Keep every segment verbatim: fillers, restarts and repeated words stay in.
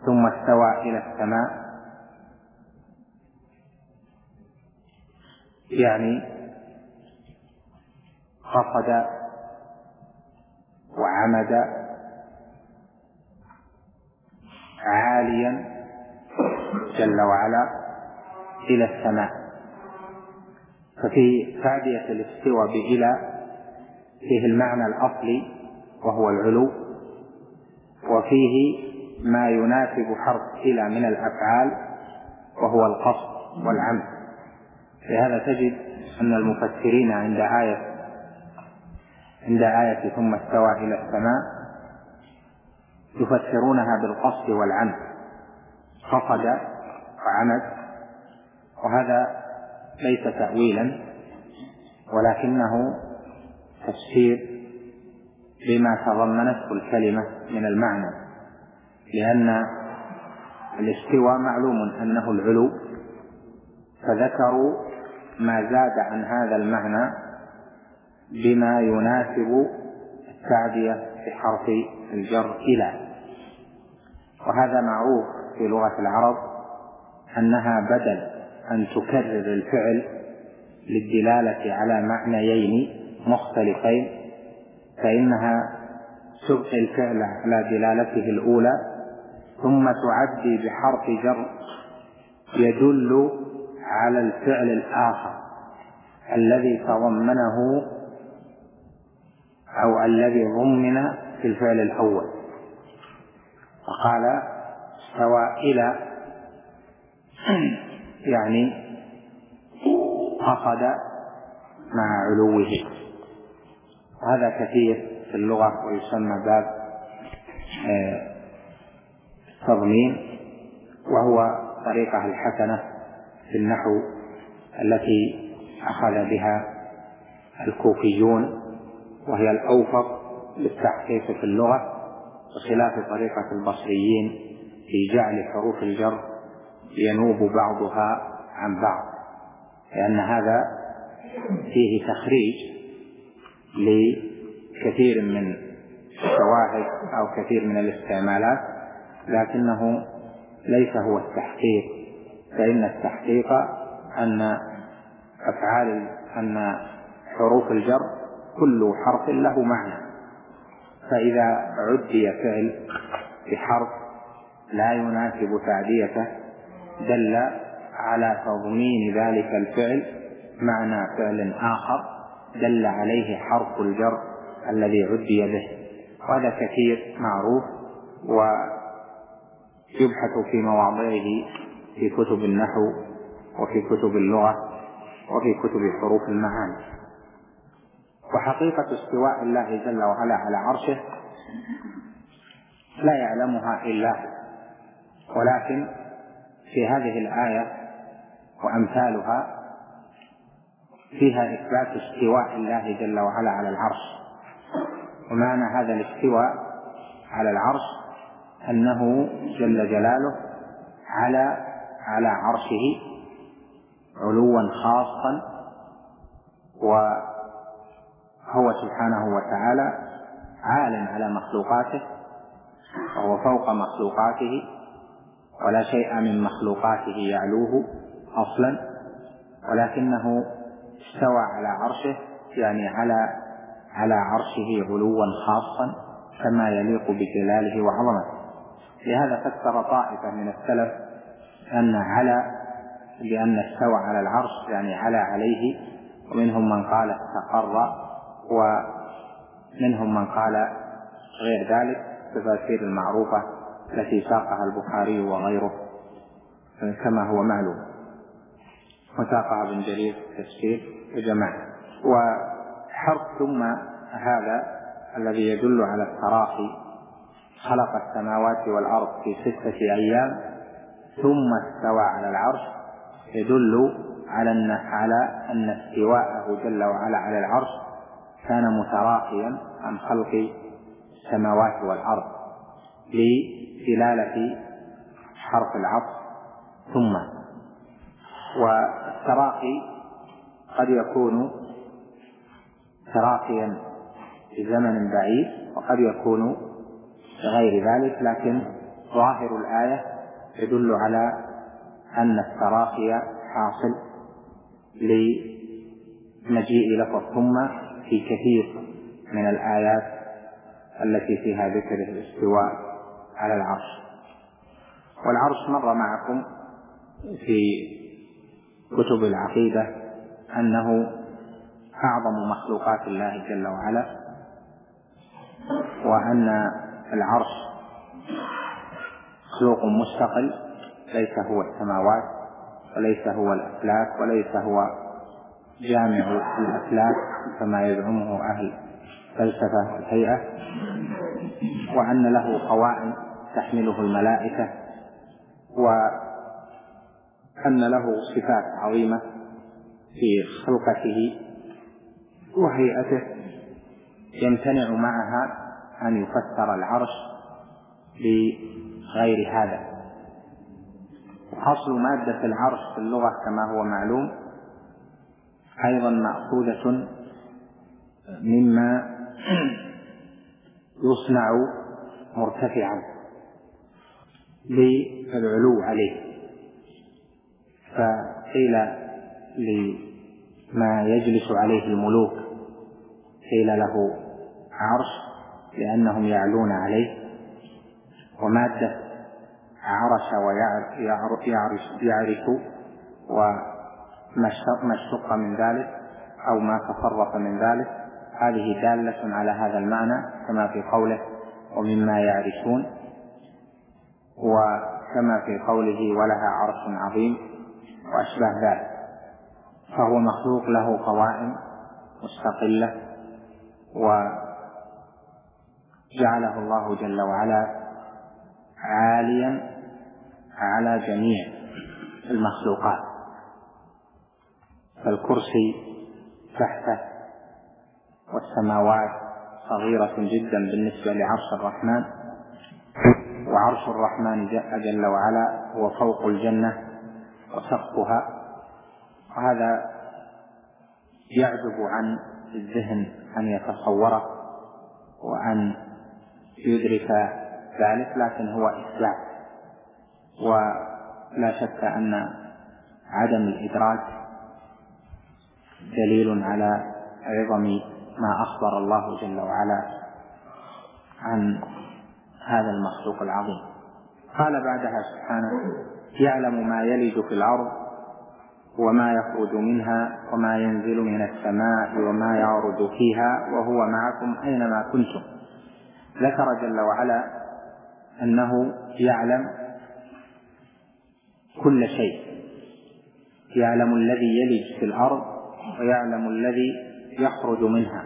ثم استوى إلى السماء، يعني خفض وعمد عاليا جل وعلا إلى السماء. ففي تعدية الاستواء بإلى فيه المعنى الأصلي وهو العلو، وفيه ما يناسب حرف إلى من الأفعال وهو القصد والعمد. لهذا تجد أن المفسرين عند آية عند آية ثم استوى إلى السماء يفسرونها بالقصد والعمد، خفض وعمد، وهذا ليس تأويلا ولكنه تفسير بما تضمنته الكلمة من المعنى، لأن الاستواء معلوم أنه العلو، فذكروا ما زاد عن هذا المعنى بما يناسب التعدية بحرف الجر إلى. وهذا معروف في لغة العرب أنها بدل أن تكرر الفعل للدلالة على معنيين مختلفين فإنها تبقي الفعل على دلالته الأولى ثم تعدي بحرف جر يدل على الفعل الآخر الذي تضمنه أو الذي ضمن في الفعل الأول. فقال استوى إلى يعني خفض مع علوه. وهذا كثير في اللغة ويسمى باب التضمين، وهو طريقة الحسنة في النحو التي أخذ بها الكوفيون، وهي الأوفق للتحقيق في اللغة، بخلاف طريقة البصريين في جعل حروف الجر ينوب بعضها عن بعض، لأن هذا فيه تخريج لكثير من الشواهد أو كثير من الاستعمالات، لكنه ليس هو التحقيق، فإن التحقيق أن أفعال أن حروف الجر كل حرف له معنى، فإذا عدي فعل بحرف لا يناسب تعديته دل على تضمين ذلك الفعل معنى فعل آخر دل عليه حرف الجر الذي عدي به. وهذا كثير معروف ويبحث في مواضعه في كتب النحو وفي كتب اللغة وفي كتب حروف المعاني. وحقيقة استواء الله جل وعلا على عرشه لا يعلمها إلا هو، ولكن في هذه الآية وأمثالها فيها إثبات استواء الله جل وعلا على العرش. ومعنى هذا الاستواء على العرش أنه جل جلاله على على عرشه علوا خاصا، وهو سبحانه وتعالى عال على مخلوقاته، وهو فوق مخلوقاته، ولا شيء من مخلوقاته يعلوه أصلا، ولكنه استوى على عرشه يعني على على عرشه علوا خاصا كما يليق بجلاله وعظمته. لهذا فسر طائفة من السلف أن على بأن استوى على العرش يعني على عليه، ومنهم من قال استقر، ومنهم من قال غير ذلك بالتفاسير المعروفة التي ساقها البخاري وغيره كما هو معلوم، وساقها ابن جرير تفسير وجماعة. وحرف ثم هذا الذي يدل على التراخي، خلق السماوات والأرض في ستة أيام ثم استوى على العرش، يدل على أن على أن استواءه جل وعلا على العرش كان متراخيا عن خلق السماوات والأرض لدلالة حرف العطف ثم. والتراخي قد يكون تراخيا في زمن بعيد وقد يكون غير ذلك، لكن ظاهر الآية يدل على أن التراخي حاصل لمجيء لفظ ثم في كثير من الآيات التي فيها ذكر الاستواء على العرش. والعرش مر معكم في كتب العقيدة أنه أعظم مخلوقات الله جل وعلا، وأن العرش مخلوق مستقل، ليس هو السماوات وليس هو الأفلاك وليس هو جامع الأفلاك كما يزعمه أهل الفلسفة والهيئة، وأن له قوائم تحمله الملائكة، وأن له صفات عظيمة في خلقته وهيئته يمتنع معها أن يفسر العرش بغير هذا. أصل مادة العرش في اللغة كما هو معلوم أيضا مأخوذة مما يصنع مرتفعا للعلو عليه، فقيل لما يجلس عليه الملوك قيل له عرش لأنهم يعلون عليه. ومادة عرش ويعرش وما اشتق من ذلك أو ما تصرف من ذلك هذه دالة على هذا المعنى، كما في قوله ومما يعرشون، وكما في قوله ولها عرش عظيم وأشبه ذلك. فهو مخلوق له قوائم مستقلة، وجعله الله جل وعلا عاليا على جميع المخلوقات، فالكرسي تحته، والسماوات صغيرة جدا بالنسبة لعرش الرحمن، وعرش الرحمن جل وعلا هو فوق الجنة وسقفها. وهذا يعجب عن الذهن أن يتصوره وأن يدرك ذلك، لكن هو إثبات، ولا شك أن عدم الإدراك دليل على عظم ما أخبر الله جل وعلا عن هذا المخلوق العظيم. قال بعدها سبحانه يعلم ما يلج في الأرض وما يخرج منها وما ينزل من السماء وما يعرج فيها وهو معكم أينما كنتم. ذكر جل وعلا أنه يعلم كل شيء، يعلم الذي يلج في الأرض ويعلم الذي يخرج منها،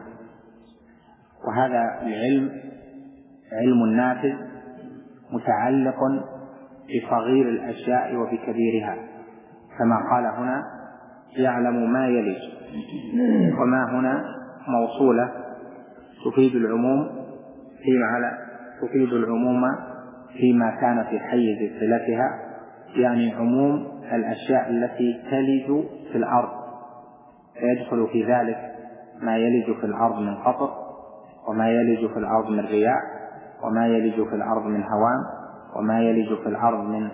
وهذا العلم علم نافذ متعلق بصغير الأشياء وبكبيرها، كما قال هنا يعلم ما يلج، وما هنا موصولة تفيد العموم في على تفيد العموم فيما كان في حيز صلتها، يعني عموم الأشياء التي تلج في الأرض، فيدخل في ذلك ما يلج في الأرض من قطر، وما يلج في الأرض من رياح، وما يلج في الأرض من هوام، وما يلج في الأرض من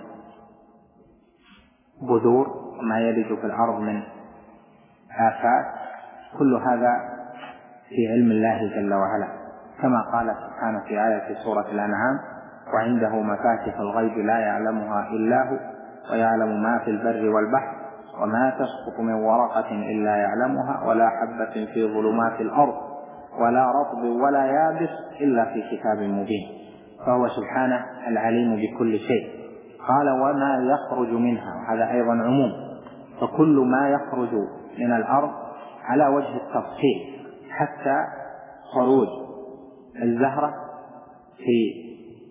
بذور، وما يلج في الأرض من آفات. كل هذا في علم الله جل وعلا، كما قال سبحانه في آية سورة الأنعام وعنده مفاتح الغيب لا يعلمها إلا هو ويعلم ما في البر والبحر وما تسقط من ورقة إلا يعلمها ولا حبة في ظلمات الأرض ولا رطب ولا يابس إلا في كتاب مبين. فهو سبحانه العليم بكل شيء. قال وما يخرج منها، وهذا أيضا عموم، فكل ما يخرج من الأرض على وجه التفصيل، حتى خروج الزهرة في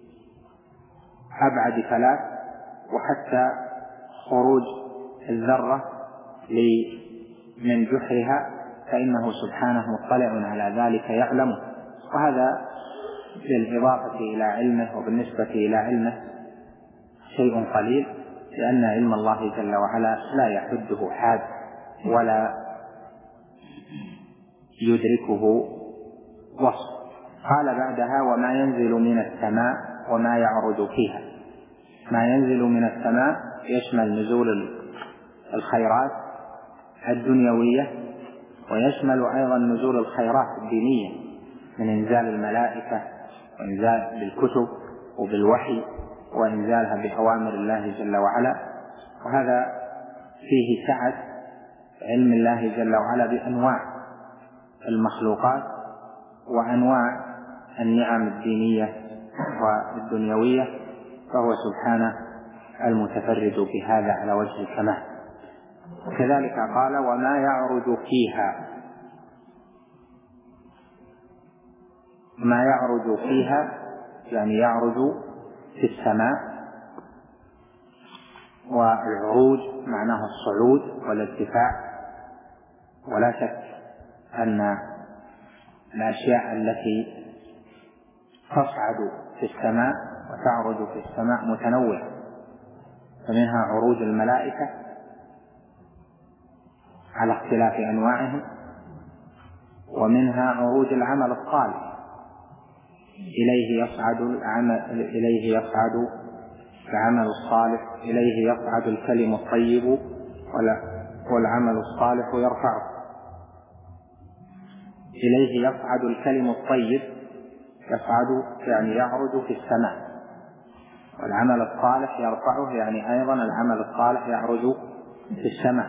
أبعد فلات، وحتى خروج الذرة من جحرها، فإنه سبحانه مطلع على ذلك يعلمه. وهذا بالإضافة إلى علمه وبالنسبة إلى علمه شيء قليل، لأن علم الله جل وعلا لا يحده حاد ولا يدركه وصف. قال بعدها وما ينزل من السماء وما يعرج فيها. ما ينزل من السماء يشمل نزول الخيرات الدنيوية، ويشمل أيضا نزول الخيرات الدينية من إنزال الملائكة وإنزال بالكتب وبالوحي وإنزالها بأوامر الله جل وعلا. وهذا فيه سعة علم الله جل وعلا بأنواع المخلوقات وأنواع النعم الدينية والدنيوية، فهو سبحانه المتفرد بهذا على وجه الكمال. وكذلك قال وما يعرج فيها، ما يعرج فيها يعني يعرج في السماء، والعروج معناه الصعود والارتفاع. ولا شك أن الأشياء التي تصعد في السماء وتعرج في السماء متنوعة، فمنها عروج الملائكة على اختلاف أنواعهم، ومنها عروج العمل الصالح إليه يصعد العمل إليه يصعد العمل الصالح إليه يصعد الكلم الطيب والعمل الصالح يرفعه. إليه يصعد الكلم الطيب، يصعد يعني يعرج في السماء، والعمل الصالح يرفعه يعني أيضا العمل الصالح يعرج في السماء.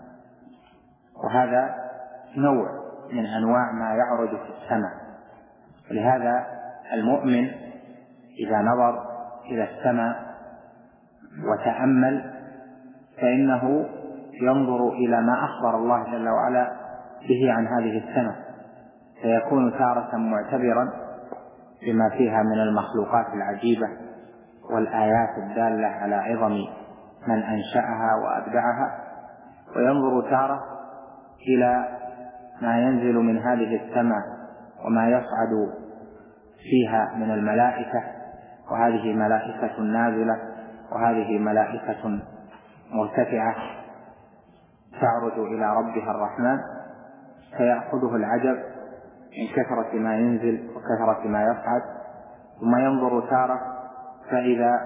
وهذا نوع من أنواع ما يعرج في السماء. ولهذا المؤمن إذا نظر إلى السماء وتأمل فإنه ينظر إلى ما أخبر الله جل وعلا به عن هذه السماء، فيكون تارة معتبرا بما فيها من المخلوقات العجيبة والآيات الدالة على عظم من أنشأها وأبدعها، وينظر تارة إلى ما ينزل من هذه السماء وما يصعد فيها من الملائكة، وهذه ملائكة نازلة وهذه ملائكة مرتفعة تعرج إلى ربها الرحمن، فيأخذه العجب من كثرة ما ينزل وكثرة ما يصعد. ثم ينظر تارة فإذا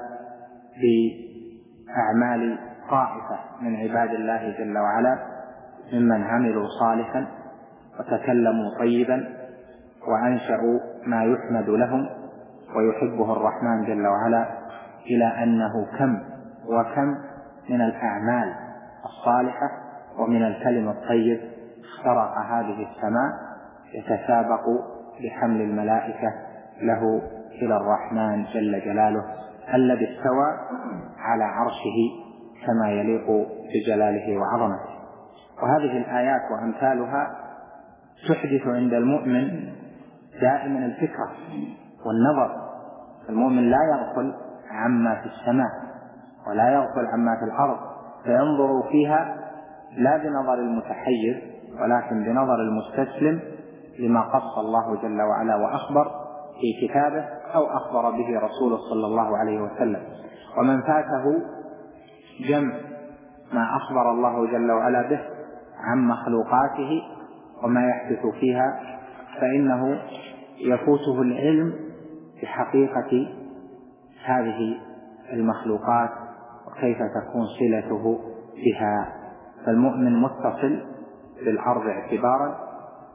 بأعمال طائفة من عباد الله جل وعلا ممن عملوا صالحا وتكلموا طيبا وأنشأوا ما يحمد لهم ويحبه الرحمن جل وعلا، إلى أنه كم وكم من الأعمال الصالحة ومن الكلم الطيب اخترق هذه السماء يتسابق بحمل الملائكة له إلى الرحمن جل جلاله الذي استوى على عرشه كما يليق بجلاله وعظمته. وهذه الآيات وأمثالها تحدث عند المؤمن دائما الفكرة والنظر. المؤمن لا يغفل عما في السماء ولا يغفل عما في الأرض، فينظر فيها لا بنظر المتحيز ولكن بنظر المستسلم لما قص الله جل وعلا وأخبر في كتابه أو أخبر به رسوله صلى الله عليه وسلم. ومن فاته جمع ما أخبر الله جل وعلا به عن مخلوقاته وما يحدث فيها فإنه يفوته العلم بحقيقة هذه المخلوقات وكيف تكون صلته بها. فالمؤمن متصل بالأرض اعتبارا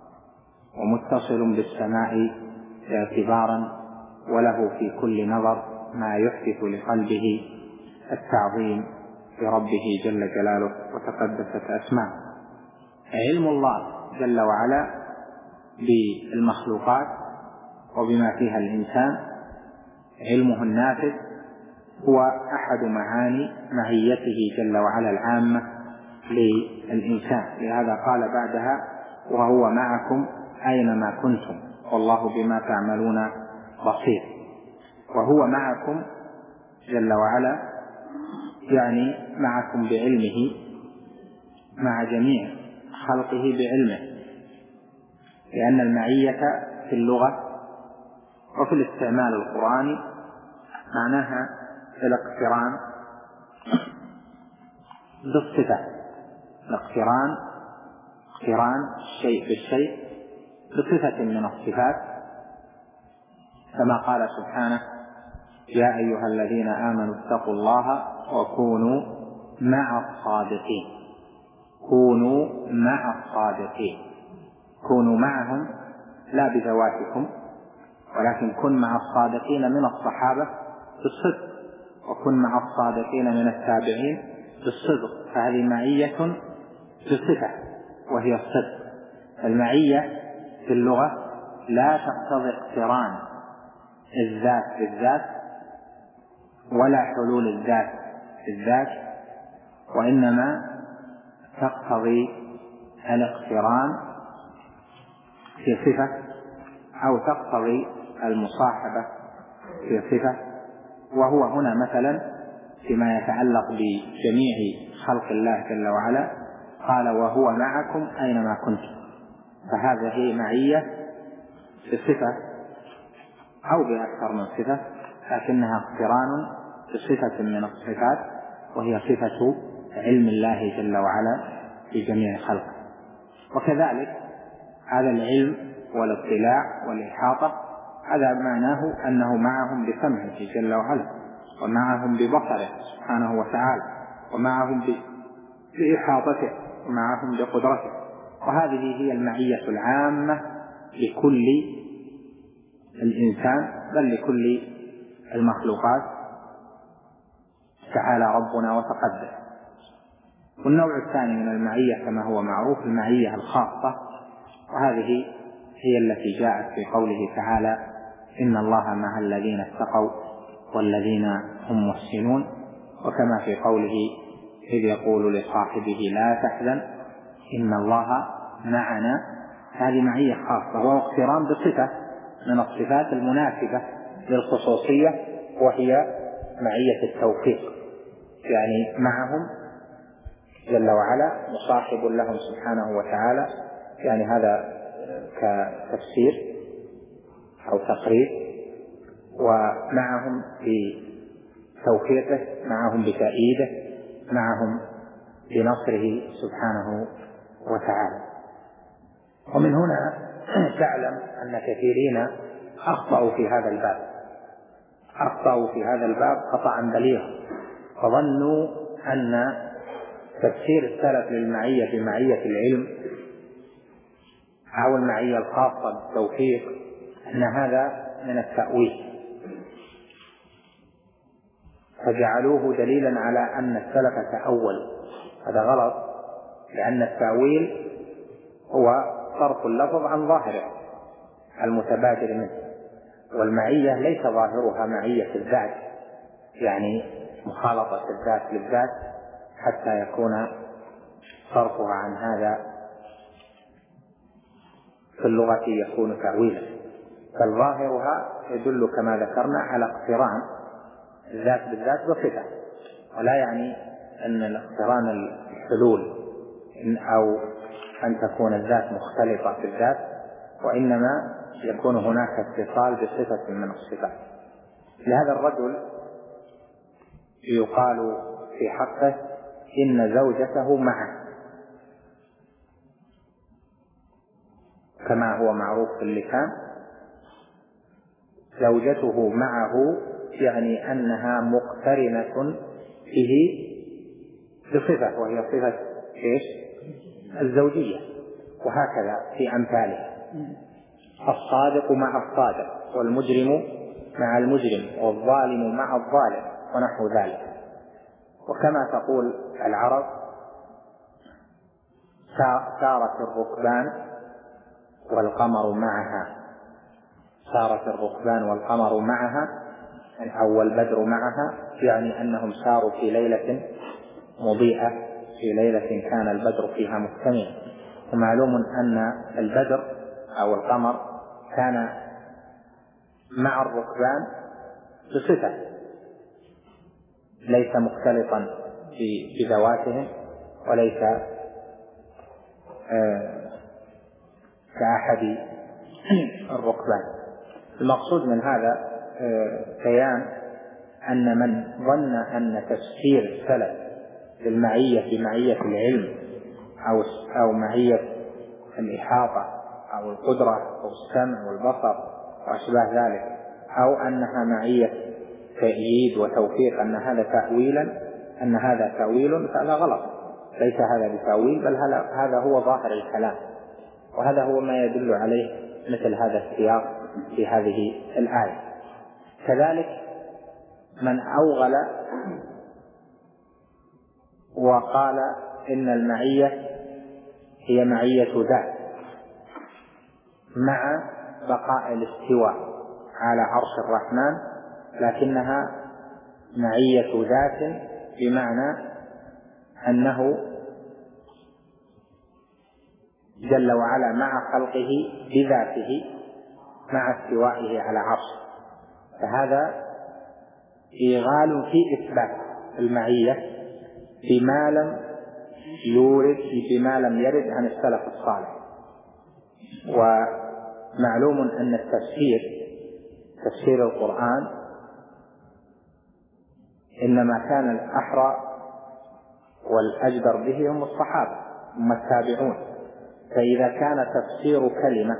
ومتصل بالسماء اعتبارا، وله في كل نظر ما يحدث لقلبه التعظيم لربه جل جلاله وتقدست أسماءه. علم الله جل وعلا بالمخلوقات وبما فيها الإنسان، علمه النافذ، هو أحد معاني ماهيته جل وعلا العامة للإنسان. لهذا قال بعدها وهو معكم أينما كنتم والله بما تعملون بصير. وهو معكم جل وعلا يعني معكم بعلمه مع جميع خلقه بعلمه، لأن المعية في اللغة وفي الاستعمال القرآني معناها الاقتران بالصفة، الاقتران اقتران الشيء بالشيء بصفة من الصفات، كما قال سبحانه يا أيها الذين آمنوا اتقوا الله وكونوا مع الصادقين. كونوا مع الصادقين، كونوا معهم لا بذواتكم، ولكن كن مع الصادقين من الصحابة بالصدق، وكن مع الصادقين من التابعين بالصدق. فهذه معية بصفة وهي الصدق. المعية في اللغة لا تقتضي اقتران الذات بالذات ولا حلول الذات بالذات، وإنما تقتضي الاقتران في صفة أو تقتضي المصاحبة في صفة. وهو هنا مثلا فيما يتعلق بجميع خلق الله جل وعلا قال وهو معكم أينما كنتم، فهذه معية بصفة أو بأكثر من صفة، لكنها اقتران بصفة من الصفات وهي صفة علم الله جل وعلا في جميع خلقه. وكذلك هذا العلم والاطلاع والإحاطة هذا معناه أنه معهم بسمعه جل وعلا، ومعهم ببصره سبحانه وتعالى، ومعهم بإحاطته، ومعهم بقدرته. وهذه هي المعية العامة لكل الإنسان بل لكل المخلوقات تعالى ربنا وتقدس. والنوع الثاني من المعية كما هو معروف المعية الخاصة، وهذه هي التي جاءت في قوله تعالى إن الله مع الذين اتقوا والذين هم محسنون، وكما في قوله إذ يقول لصاحبه لا تحزن إن الله معنا. هذه معية خاصة وهو اقتران بصفة من الصفات المناسبة للخصوصية، وهي معية التوفيق، يعني معهم جل وعلا مصاحب لهم سبحانه وتعالى. يعني هذا كتفسير أو تقرير، ومعهم بتوفيقه، معهم بتأييده، معهم بنصره سبحانه وتعالى. ومن هنا تعلم أن كثيرين أخطأوا في هذا الباب، أخطأوا في هذا الباب خطأ بليغا، فظنوا أن تفسير السلف للمعية بمعية العلم أو المعية الخاصة بالتوفيق أن هذا من التأويل، فجعلوه دليلا على أن السلف تأول. هذا غلط، لأن التأويل هو صرف اللفظ عن ظاهره المتبادر منه، والمعية ليس ظاهرها معية الذات، يعني مخالطة الذات للذات حتى يكون صرفها عن هذا في اللغة يكون تأويلا، بل ظاهرها يدل كما ذكرنا على اقتران الذات بالذات بصفة، ولا يعني أن الاقتران الحلول أو أن تكون الذات مختلطة بالذات، وإنما يكون هناك اتصال بصفة من الصفات. لهذا الرجل يقال في حقه إن زوجته معه، كما هو معروف في اللسان زوجته معه، يعني أنها مقترنة به بصفة وهي صفة إيش؟ الزوجية. وهكذا في أمثاله، الصادق مع الصادق، والمجرم مع المجرم، والظالم مع الظالم، ونحو ذلك. وكما تقول العرب سارت الركبان والقمر معها، سارت الركبان والقمر معها أو البدر معها، يعني أنهم ساروا في ليلة مضيئة، في ليلة كان البدر فيها مجتمعا. ومعلوم أن البدر أو القمر كان مع الركبان بصفة، ليس مختلطا بذواتهم، وليس كأحد الركبان. المقصود من هذا بيان أن من ظن أن تفسير السلف للمعية بمعية العلم أو أو معية الإحاطة أو القدرة أو السمع والبصر وأشباه ذلك، أو أنها معية تأييد وتوفيق أن هذا تأويلا أن هذا تأويل، فهذا غلط، ليس هذا بتأويل، بل هذا هو ظاهر الكلام، وهذا هو ما يدل عليه مثل هذا السياق في هذه الآية. كذلك من أوغل وقال إن المعية هي معية ذات مع بقاء الاستواء على عرش الرحمن، لكنها معية ذات بمعنى أنه جل وعلا مع خلقه بذاته مع استوائه على عرشه، فهذا إيغال في إثبات المعية بما لم يورد بما لم يرد عن السلف الصالح. ومعلوم أن التفسير تفسير القرآن إنما كان الأحرى والأجدر به هم الصحابة هم التابعون، فإذا كان تفسير كلمة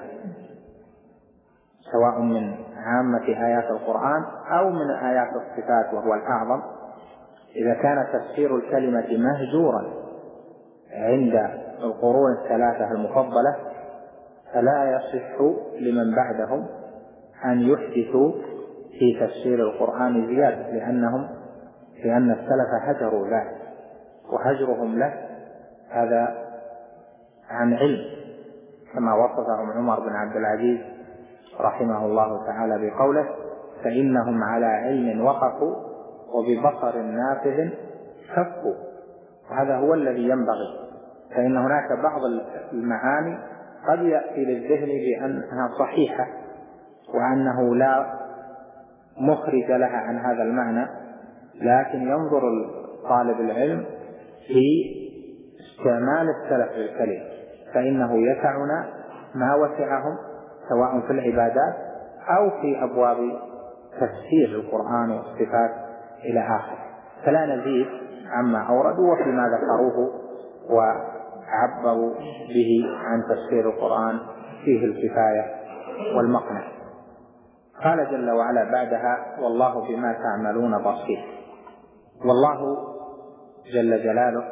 سواء من عامة آيات القرآن أو من آيات الصفات وهو الأعظم، إذا كان تفسير الكلمة مهجورا عند القرون الثلاثة المفضلة فلا يصح لمن بعدهم أن يحدثوا في تفسير القرآن زيادة، لأنهم لأن السلف هجروا ذلك، وهجرهم له هذا عن علم، كما وصفهم عمر بن عبد العزيز رحمه الله تعالى بقوله: فإنهم على علم وقفوا وببصر نافذ كفوا. وهذا هو الذي ينبغي، فإن هناك بعض المعاني قد يأتي للذهن بأنها صحيحة وأنه لا مخرج لها عن هذا المعنى، لكن ينظر طالب العلم في استعمال السلف للكلمة، فإنه يسعنا ما وسعهم سواء في العبادات أو في أبواب تفسير القرآن والصفات إلى آخره، فلا نزيد عما أوردوا وفيما ذكروه وعبروا به عن تفسير القرآن فيه الكفاية والمقنع. قال جل وعلا بعدها: والله بما تعملون بصير. والله جل جلاله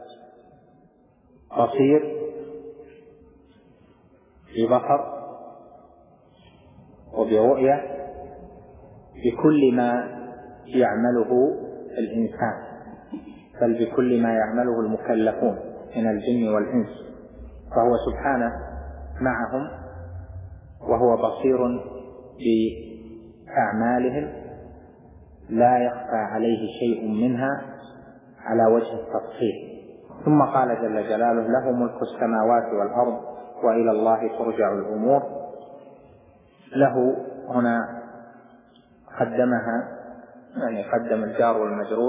بصير ببصر وبرؤية بكل ما يعمله الإنسان، بل بكل ما يعمله المكلفون من الجن والإنس، فهو سبحانه معهم وهو بصير بأعمالهم لا يخفى عليه شيء منها على وجه التفصيل. ثم قال جل جلاله: له ملك السماوات والأرض وإلى الله ترجع الأمور. له هنا قدمها يعني قدم الجار والمجرور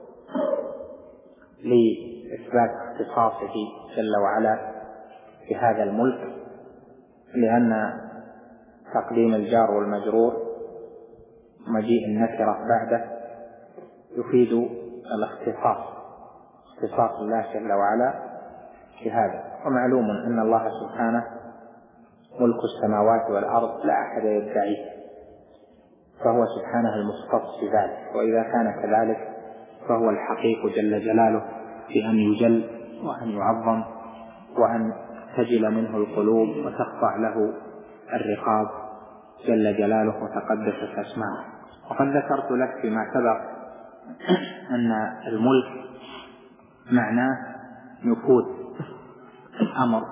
لإثبات اختصاصه جل وعلا بهذا الملك، لأن تقديم الجار والمجرور مجيء النكرة بعده يفيد الاختصاص، اختصاص الله جل وعلا بهذا. ومعلوم أن الله سبحانه ملك السماوات والأرض لا أحد يدعيه، فهو سبحانه المختص بذلك، وإذا كان كذلك فهو الحقيق جل جلاله في أن يجل وأن يعظم وأن تجل منه القلوب وتخضع له الرقاب جل جلاله وتقدست أسماؤه. وقد ذكرت لك فيما سبق أن الملك معناه نفوذ الأمر،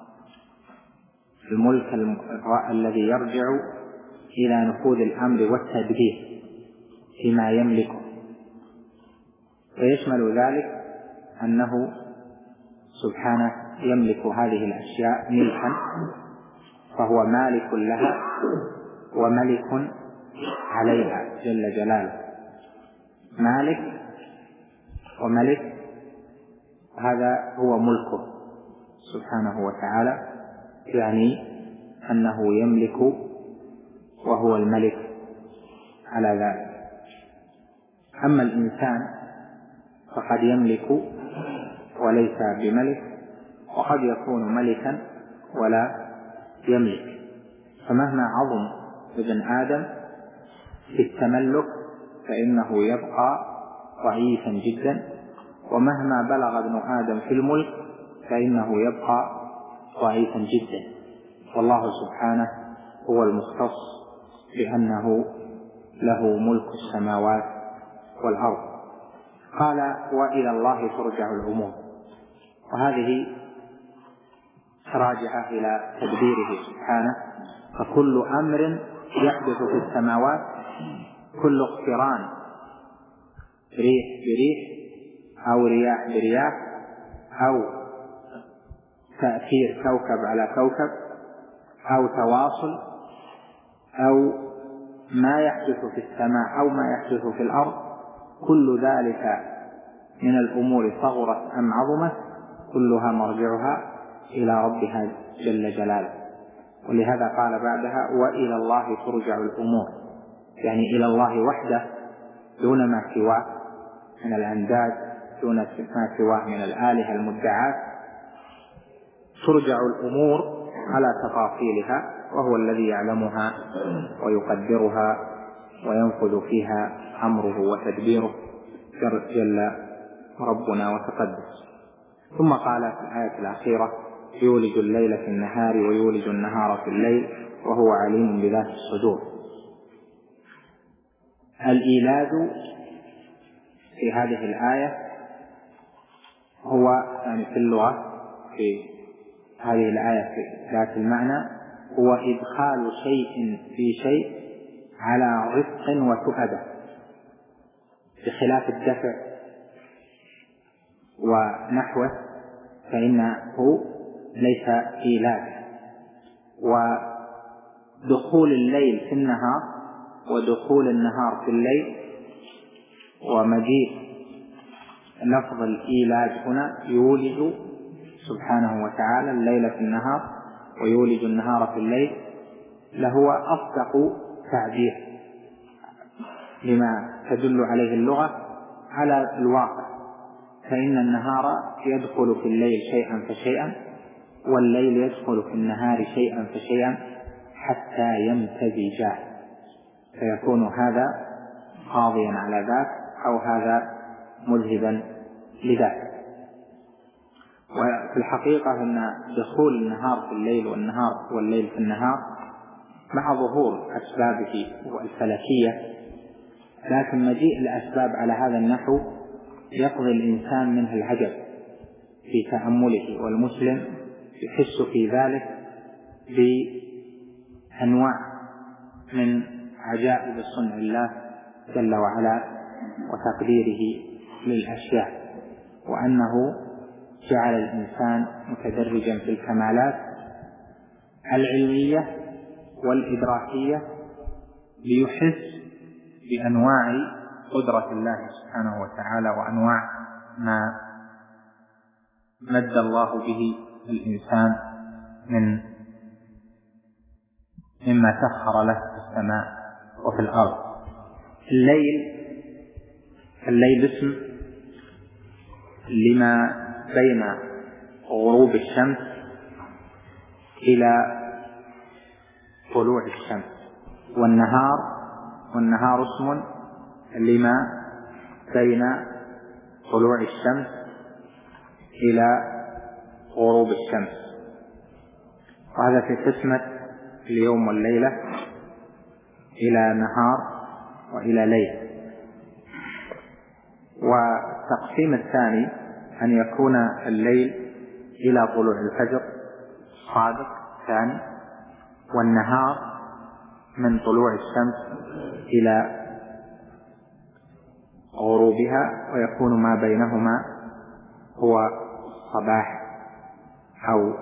الملك الذي يرجع إلى نفوذ الأمر والتدبير فيما يملكه، ويشمل ذلك أنه سبحانه يملك هذه الأشياء ملكا، فهو مالك لها وملك عليها جل جلاله، مالك وملك، هذا هو ملكه سبحانه وتعالى، يعني أنه يملك وهو الملك على ذلك. أما الإنسان فقد يملك وليس بملك، وقد يكون ملكا ولا يملك، فمهما عظم ابن آدم في التملك فإنه يبقى ضعيفا جدا، ومهما بلغ ابن آدم في الملك فإنه يبقى ضعيفا جدا. والله سبحانه هو المختص بأنه له ملك السماوات والأرض. قال: وإلى الله ترجع الأمور. وهذه راجعة إلى تدبيره سبحانه، فكل أمر يحدث في السماوات، كل اقتران ريح بريح أو رياح برياح أو تأثير كوكب على كوكب أو تواصل أو ما يحدث في السماء أو ما يحدث في الأرض، كل ذلك من الأمور صغرت أم عظمت كلها مرجعها إلى ربها جل جلاله. ولهذا قال بعدها: وإلى الله ترجع الأمور، يعني إلى الله وحده دون ما سواه من الأنداد، دون ما سواه من الآلهة المدعاة، ترجع الأمور على تفاصيلها، وهو الذي يعلمها ويقدرها وينفذ فيها أمره وتدبيره جل ربنا وتقدس. ثم قال في الآية الأخيرة: يولج الليل في النهار ويولج النهار في الليل وهو عليم بذات الصدور. الإيلاج في هذه الآية هو يعني في اللغة في هذه الآية في ذات المعنى هو إدخال شيء في شيء على رفق وتؤدة، بخلاف الدفع ونحوه فإنه ليس إيلاج. ودخول الليل في النهار ودخول النهار في الليل ومجيء لفظ الإيلاج هنا يولج سبحانه وتعالى الليل في النهار ويولج النهار في الليل لهو أصدق تعبير لما تدل عليه اللغة على الواقع، فإن النهار يدخل في الليل شيئا فشيئا والليل يدخل في النهار شيئا فشيئا حتى يمتزجا، فيكون هذا قاضيا على ذاك أو هذا مذهبا لذاك. وفي الحقيقة أن دخول النهار في الليل والنهار والليل في النهار مع ظهور أسبابه الفلكية، لكن مجيء الأسباب على هذا النحو يقضي الإنسان منه العجب في تأمله، والمسلم يحس في ذلك بأنواع من عجائب صنع الله جل وعلا وتقديره للأشياء، وأنه جعل الإنسان متدرجا في الكمالات العلمية والإدراكية ليحس بأنواع قدرة الله سبحانه وتعالى وأنواع ما مد الله به الإنسان من مما سخر له في السماء وفي الأرض. الليل الليل اسم لما بين غروب الشمس إلى طلوع الشمس، والنهار والنهار اسم لما بين طلوع الشمس إلى غروب الشمس، وهذا في قسمة اليوم والليلة إلى نهار وإلى ليل. والتقسيم الثاني أن يكون الليل إلى طلوع الفجر صادق ثاني، والنهار من طلوع الشمس إلى غروبها، ويكون ما بينهما هو صباح أو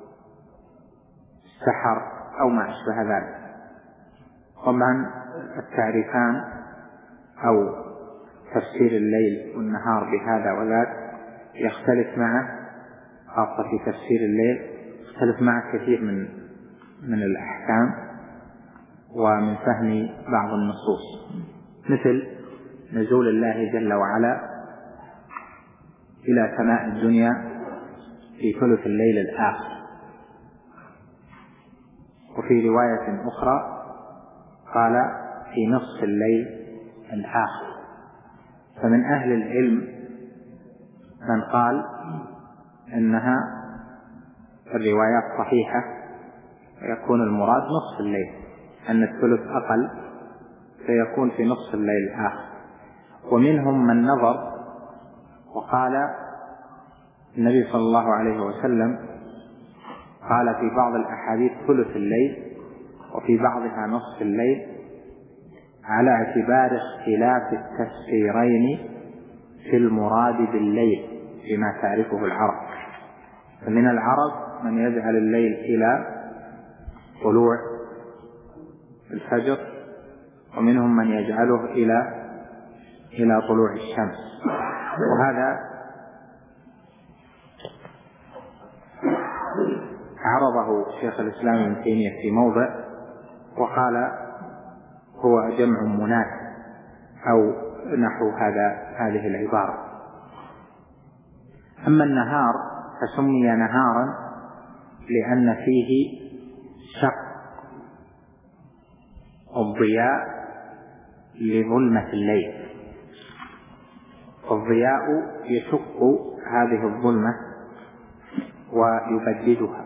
سحر أو ما أشبه ذلك. طبعا التعريفان أو تفسير الليل والنهار بهذا وذاك يختلف معه، خاصة في تفسير الليل يختلف معه كثير من من الأحكام ومن فهم بعض النصوص، مثل نزول الله جل وعلا إلى سماء الدنيا في ثلث الليل الآخر. وفي رواية أخرى قال في نصف الليل الآخر. فمن أهل العلم من قال إنها الروايات صحيحة ويكون المراد نصف الليل، أن الثلث أقل فيكون في نصف الليل الآخر. ومنهم من نظر وقال النبي صلى الله عليه وسلم قال في بعض الأحاديث ثلث الليل وفي بعضها نصف الليل، على اعتبار اختلاف التفسيرين في المراد بالليل فيما تعرفه العرب. فمن العرب من يجعل الليل إلى طلوع الفجر، ومنهم من يجعله إلى إلى طلوع الشمس. وهذا عرضه شيخ الإسلام ابن تيمية في موضع وقال هو جمع مناسب أو نحو هذا هذه العبارة. أما النهار فسمي نهارا لأن فيه شق الضياء لظلمة الليل، الضياء يشق هذه الظلمة ويبددها.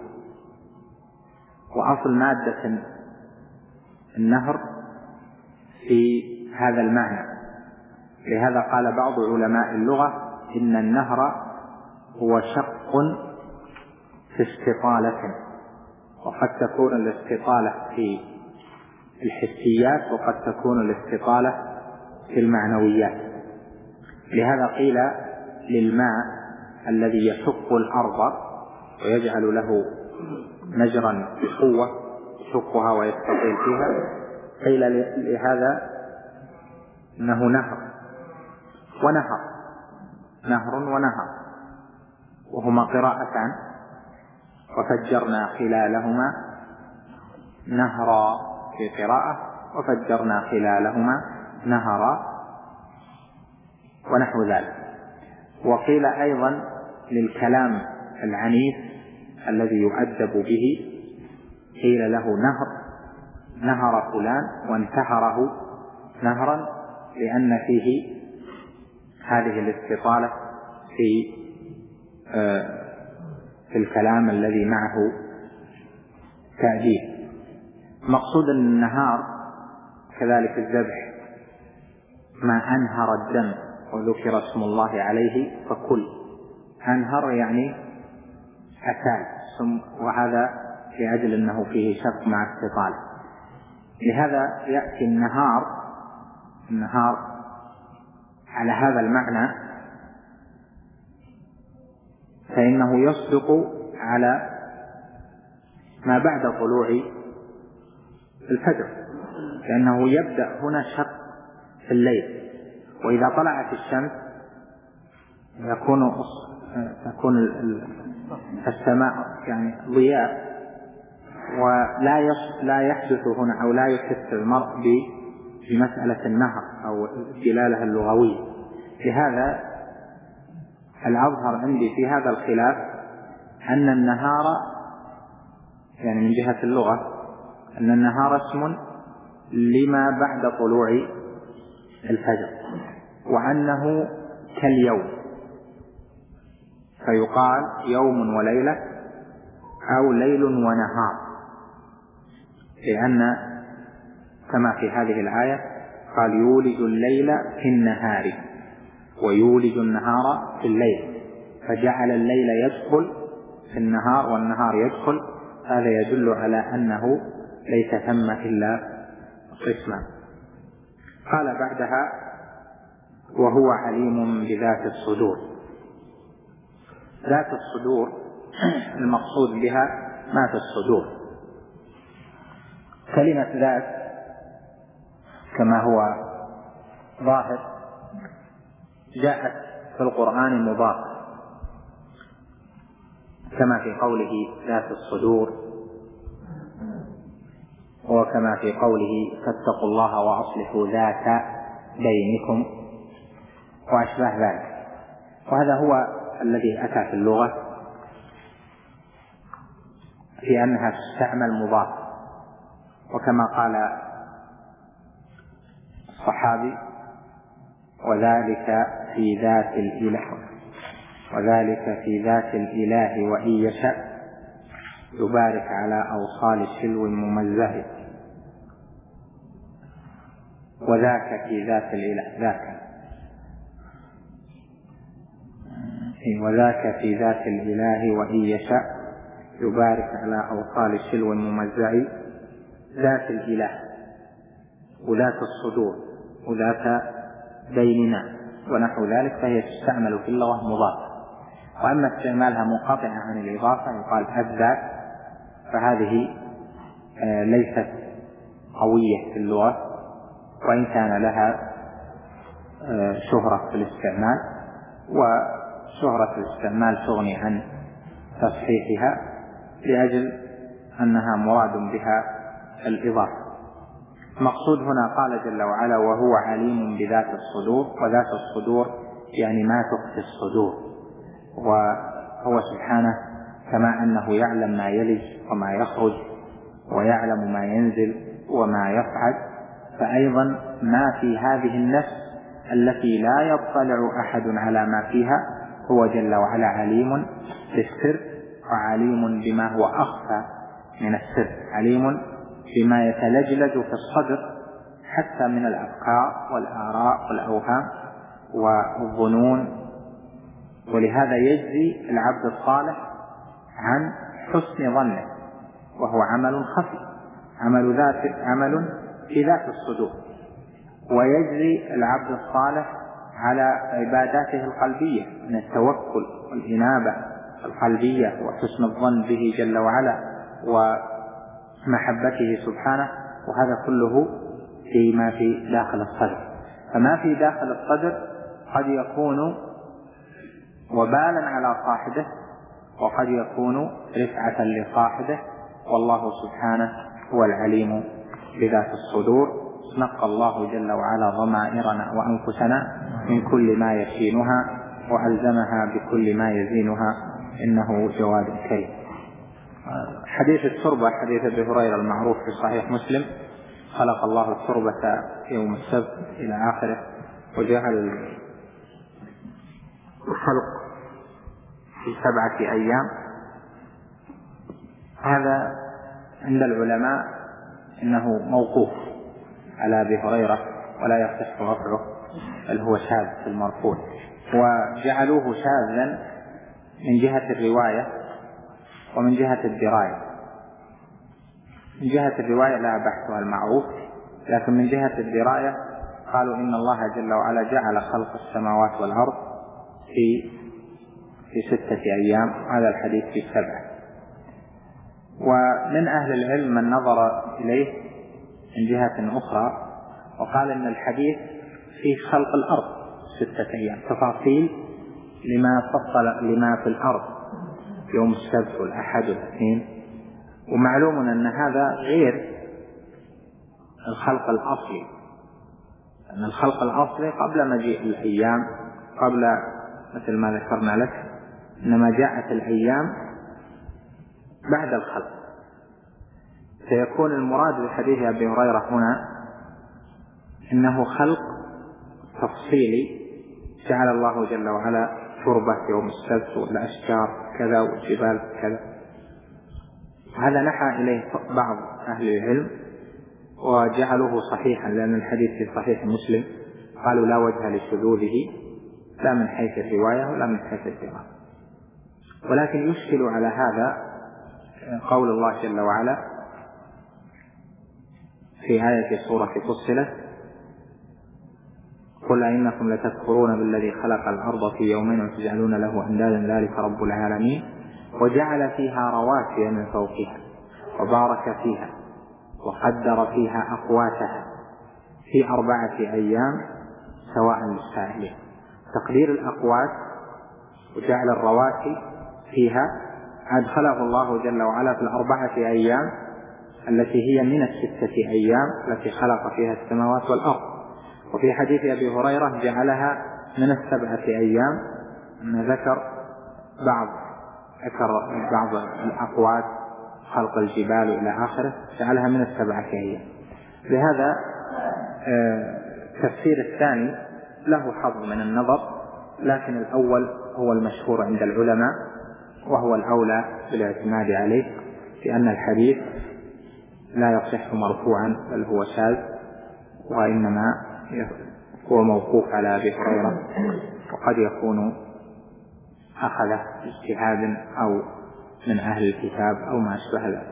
وأصل مادة النهر في هذا المعنى، لهذا قال بعض علماء اللغة إن النهر هو شق في استطالة، وقد تكون الاستطالة في الحسيات وقد تكون الاستطالة في المعنويات. لهذا قيل للماء الذي يشق الأرض ويجعل له مجرا بقوة يشقها ويستطيل فيها، قيل لهذا إنه نهر ونهر نهر ونهر، وهما قراءتان، وفجرنا خلالهما نهرا في قراءة وفجرنا خلالهما نهرا ونحو ذلك. وقيل أيضا للكلام العنيف الذي يؤدب به قيل له نهر، نهر فلان وانتهره نهرا، لأن فيه هذه الاستطالة في في الكلام الذي معه تأديب. مقصود النهار كذلك الذبح، ما أنهر الدم وذكر اسم الله عليه فكل. أنهر يعني أكال، وهذا لأجل أنه فيه شق مع استطالة. لهذا يأتي النهار النهار على هذا المعنى، فإنه يصدق على ما بعد طلوع الفجر، لأنه يبدأ هنا شق في الليل، وإذا طلعت الشمس يكون تكون السماء يعني ضياء، ولا لا يحدث هنا أو لا يحس المرء بمسألة النهر أو الدلالة اللغوية. لهذا الأظهر عندي في هذا الخلاف أن النهار يعني من جهة اللغة أن النهار اسم لما بعد طلوع الفجر، وأنه كاليوم، فيقال يوم وليلة أو ليل ونهار، لأن كما في هذه الآية قال يولج الليل في النهار ويولج النهار في الليل، فجعل الليل يدخل في النهار والنهار يدخل. هذا يدل على أنه ليس ثم إلا قسما. قال بعدها وهو عليم بذات الصدور. ذات الصدور المقصود بها ما في الصدور. كلمة ذات كما هو ظاهر جاءت في القرآن مضافة، كما في قوله ذات الصدور، وكما في قوله فاتقوا الله وأصلحوا ذات بينكم وأشباه ذلك. وهذا هو الذي أتى في اللغة في أنها تستعمل مضافة. وكما قال الصحابي وذلك في ذات الإله وذلك في ذات الإله وإن يشاء يبارك على أوصال شلو ممزه. وذاك في ذات الإله ذاك وذاك في ذات الإله وإن يشاء يبارك على أوصال شلو ممزه. ذات الإله وذات الصدور وذات بيننا ونحو ذلك، فهي تستعمل في اللغة مضافة. وأما استعمالها منقطعة عن الإضافة يقال الذات، فهذه ليست قوية في اللغة، وإن كان لها شهرة في الاستعمال، وشهرة الاستعمال تغني عن تصحيحها لأجل أنها مراد بها الإضافة. المقصود هنا قال جل وعلا وهو عليم بذات الصدور. وذات الصدور يعني ما تخفي الصدور، وهو سبحانه كما أنه يعلم ما يلج وما يخرج ويعلم ما ينزل وما يصعد، فأيضا ما في هذه النفس التي لا يطلع أحد على ما فيها هو جل وعلا عليم بالسر، وعليم بما هو أخفى من السر، عليم بما يتلجلج في الصدر حتى من الأفكار والآراء والأوهام والظنون. ولهذا يجزي العبد الصالح عن حسن ظنه، وهو عمل خفي، عمل ذات عمل في ذات الصدور. ويجزي العبد الصالح على عباداته القلبية من التوكل والإنابة القلبية وحسن الظن به جل وعلا ومحبته سبحانه، وهذا كله فيما في داخل الصدر. فما في داخل الصدر قد يكون وبالا على صاحبه، وقد يكون رفعة لصاحبه، والله سبحانه هو العليم بذات الصدور. نقى الله جل وعلا ضمائرنا وأنفسنا من كل ما يشينها، وألزمها بكل ما يزينها، إنه جواد كريم. حديث التربة حديث أبي هريرة المعروف في صحيح مسلم: خلق الله التربة يوم السبت إلى آخره، وجعل الخلق في سبعة أيام. هذا عند العلماء إنه موقوف على أبي هريرة ولا يصح رفعه، بل هو شاذ في المرفوع، وجعلوه شاذا من جهة الرواية ومن جهة الدراية. من جهة الرواية لا بحثها المعروف، لكن من جهة الدراية قالوا إن الله جل وعلا جعل خلق السماوات والأرض في في ستة أيام، هذا الحديث في سبعة. ومن أهل العلم من نظر إليه من جهة أخرى وقال إن الحديث في خلق الأرض ستة أيام، تفاصيل لما فصل لما في الأرض يوم السبت والأحد والاثنين. ومعلوم أن هذا غير الخلق الأصلي، أن الخلق الأصلي قبل مجيء الأيام، قبل مثل ما ذكرنا لك، إنما جاءت الأيام بعد الخلق. سيكون المراد بحديث أبي هريرة هنا إنه خلق تفصيلي، جعل الله جل وعلا تربة يوم السبت والأشجار كذا والجبال كذا. هذا نحى إليه بعض أهل العلم وجعلوه صحيحا، لأن الحديث في صحيح مسلم، قالوا لا وجه لشذوذه لا من حيث الرواية ولا من حيث الدراية. ولكن يشكل على هذا قول الله جل وعلا في آية سورة فصلت: قل أئنكم لتكفرون بالذي خلق الأرض في يومين وتجعلون له أندادا ذلك رب العالمين وجعل فيها رواسي من فوقها وبارك فيها وقدر فيها أقواتها في أربعة أيام سواء للسائلين. تقدير الأقوات وجعل الرواسي فيها أدخله الله جل وعلا في الأربعة أيام التي هي من الستة أيام التي خلق فيها السماوات والأرض. وفي حديث أبي هريرة جعلها من السبعة أيام، أن ذكر بعض ذكر بعض الأقوات خلق الجبال إلى آخره، جعلها من السبعة أيام. لهذا التفسير الثاني له حظ من النظر، لكن الأول هو المشهور عند العلماء وهو الأولى بالاعتماد عليه، لأن الحديث لا يصح مرفوعا بل هو شاذ، وإنما هو موقوف على أبي هريرة، وقد يكون أخذ اجتهاد أو من أهل الكتاب أو ما أشبه ذلك.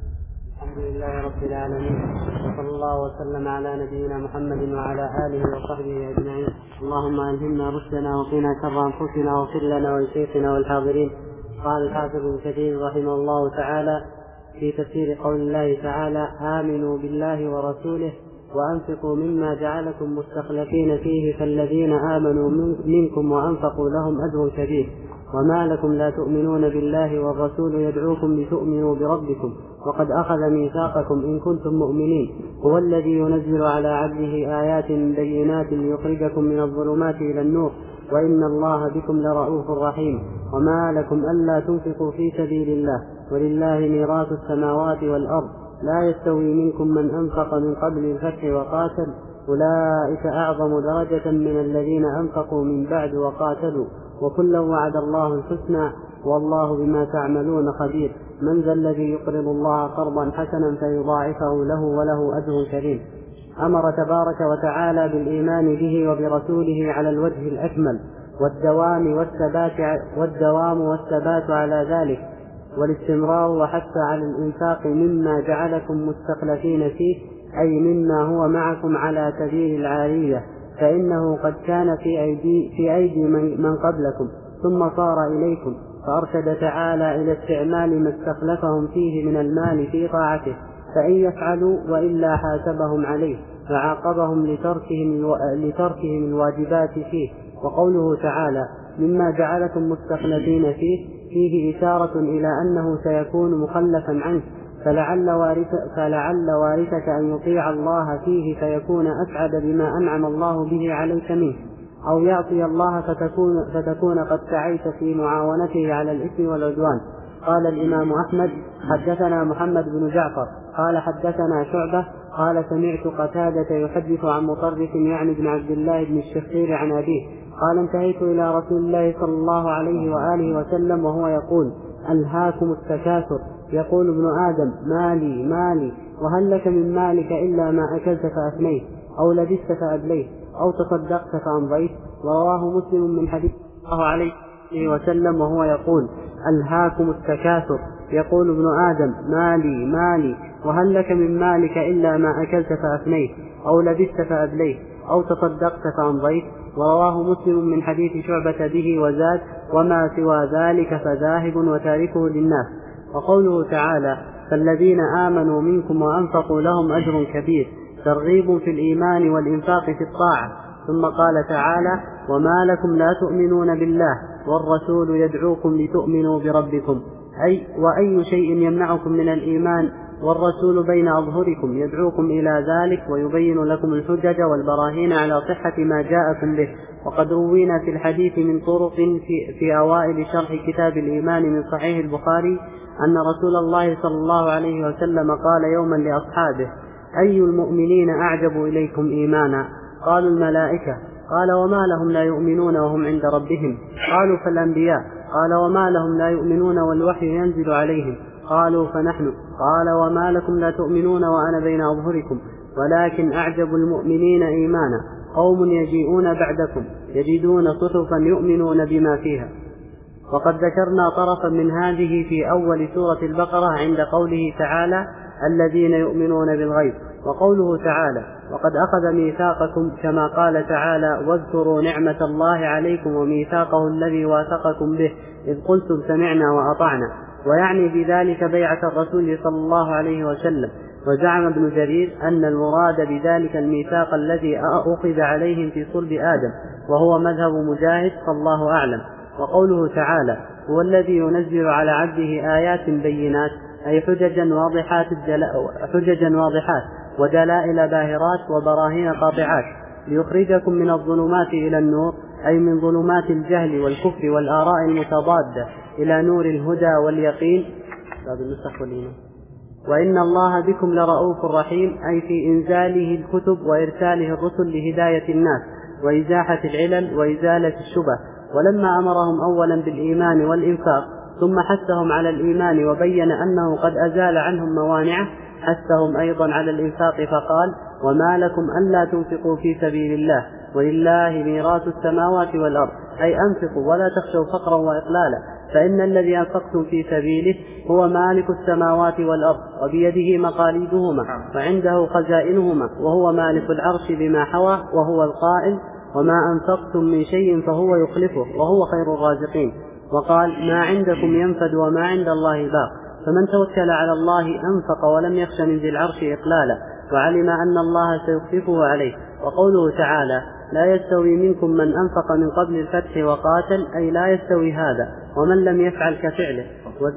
الحمد لله رب العالمين، وصلى الله وسلم على نبينا محمد وعلى آله وصحبه أجمعين. اللهم ألهمنا رشدنا وقنا شر أنفسنا واغفر لنا ولشيخنا والحاضرين. قال الحافظ ابن كثير رحمه الله تعالى في تفسير قول الله تعالى: آمنوا بالله ورسوله وأنفقوا مما جعلكم مستخلفين فيه فالذين آمنوا منكم وأنفقوا لهم أجر كبير، وما لكم لا تؤمنون بالله والرسول يدعوكم لتؤمنوا بربكم وقد أخذ ميثاقكم إن كنتم مؤمنين، هو الذي ينزل على عبده آيات بينات ليخرجكم من الظلمات إلى النور وإن الله بكم لرؤوف رحيم، وما لكم ألا تنفقوا في سبيل الله ولله ميراث السماوات والأرض لا يستوي منكم من أنفق من قبل الفتح وقاتل أولئك أعظم درجة من الذين أنفقوا من بعد وقاتلوا وكلا وعد الله الحسنى والله بما تعملون خبير. من ذا الذي يقرض الله قرضا حسنا فيضاعفه له وله أجر كريم. أمر تبارك وتعالى بالإيمان به وبرسوله على الوجه الأكمل والدوام والثبات, والدوام والثبات على ذلك والاستمرار، وحتى على الإنفاق مما جعلكم مستخلفين فيه، أي مما هو معكم على سبيل العارية، فإنه قد كان في أيدي, في أيدي من قبلكم ثم صار إليكم، فأرشد تعالى إلى استعمال ما استخلفهم فيه من المال في طاعته، فإن يفعلوا وإلا حاسبهم عليه وعاقبهم لتركهم, لتركهم الواجبات فيه. وقوله تعالى: مما جعلكم مستخلفين فيه فيه إشارة إلى أنه سيكون مخلفا عنه، فلعل, وارث فلعل وارثك أن يطيع الله فيه فيكون أسعد بما أنعم الله به عليك منه، أو يعطي الله فتكون, فتكون قد سعيت في معاونته على الإثم والعدوان. قال الإمام أحمد: حدثنا محمد بن جعفر قال حدثنا شعبة قال سمعت قتادة يحدث عن مطرف يعني بن عبد الله بن الشخير عن أبيه قال: انتهيت إلى رسول الله صلى الله عليه وآله وسلم وهو يقول: ألهاكم التكاثر، يقول ابن آدم: مالي مالي، وهل لك من مالك إلا ما أكلت فأفنيت أو لبست فأبليت أو تصدقت فأمضيت. ورواه مسلم من حديث الله عليه وسلم وهو يقول: ألهاكم التكاثر، يقول ابن آدم: مالي مالي، وهل لك من مالك إلا ما أكلت فأفنيت أو لبست فأبليت أو تصدقت فأمضيت. ورواه مسلم من حديث شعبة به وزاد: وما سوى ذلك فذاهب وتاركه للناس. وقوله تعالى: فالذين آمنوا منكم وأنفقوا لهم أجر كبير، ترغيب في الإيمان والإنفاق في الطاعة. ثم قال تعالى: وما لكم لا تؤمنون بالله والرسول يدعوكم لتؤمنوا بربكم، أي وأي شيء يمنعكم من الإيمان والرسول بين أظهركم يدعوكم إلى ذلك ويبين لكم الحجج والبراهين على صحة ما جاءكم به. وقد روينا في الحديث من طرق في, في أوائل شرح كتاب الإيمان من صحيح البخاري أن رسول الله صلى الله عليه وسلم قال يوما لأصحابه: أي المؤمنين أعجب إليكم إيمانا؟ قالوا: الملائكة. قال: وما لهم لا يؤمنون وهم عند ربهم؟ قالوا: فالأنبياء. قال: وما لهم لا يؤمنون والوحي ينزل عليهم؟ قالوا: فنحن. قال: وما لكم لا تؤمنون وأنا بين أظهركم؟ ولكن أعجب المؤمنين إيمانا قوم يجيئون بعدكم يجدون صحفا يؤمنون بما فيها. وقد ذكرنا طرفا من هذه في أول سورة البقرة عند قوله تعالى: الذين يؤمنون بالغيب. وقوله تعالى: وقد أخذ ميثاقكم، كما قال تعالى: واذكروا نعمة الله عليكم وميثاقه الذي واثقكم به إذ قلتم سمعنا وأطعنا، ويعني بذلك بيعة الرسول صلى الله عليه وسلم. وزعم ابن جرير أن المراد بذلك الميثاق الذي أخذ عليهم في صلب آدم، وهو مذهب مجاهد فالله أعلم. وقوله تعالى: هو الذي ينزل على عبده آيات بينات، أي حججا واضحات, حججا واضحات ودلائل باهرات وبراهين قاطعات ليخرجكم من الظلمات إلى النور، أي من ظلمات الجهل والكفر والآراء المتضادة إلى نور الهدى واليقين. وإن الله بكم لرؤوف رحيم، أي في إنزاله الكتب وإرساله الرسل لهداية الناس وإزاحة العلل وإزالة الشبه. ولما أمرهم أولا بالإيمان والإنفاق ثم حثهم على الإيمان وبين أنه قد أزال عنهم موانعه حثهم أيضا على الإنفاق فقال: وما لكم ألا تنفقوا في سبيل الله ولله ميراث السماوات والأرض، أي أنفقوا ولا تخشوا فقرا وإقلالا، فإن الذي أنفقتم في سبيله هو مالك السماوات والأرض وبيده مقاليدهما وعنده خزائنهما وهو مالك العرش بما حوى، وهو القائل: وما أنفقتم من شيء فهو يخلفه وهو خير الرازقين. وقال: ما عندكم ينفد وما عند الله باق، فمن توكل على الله أنفق ولم يخش من ذي العرش إقلالا، وعلم أن الله سيخلفه عليه. وقوله تعالى: لا يستوي منكم من أنفق من قبل الفتح وقاتل، أي لا يستوي هذا، ومن لم يفعل كفعله. و...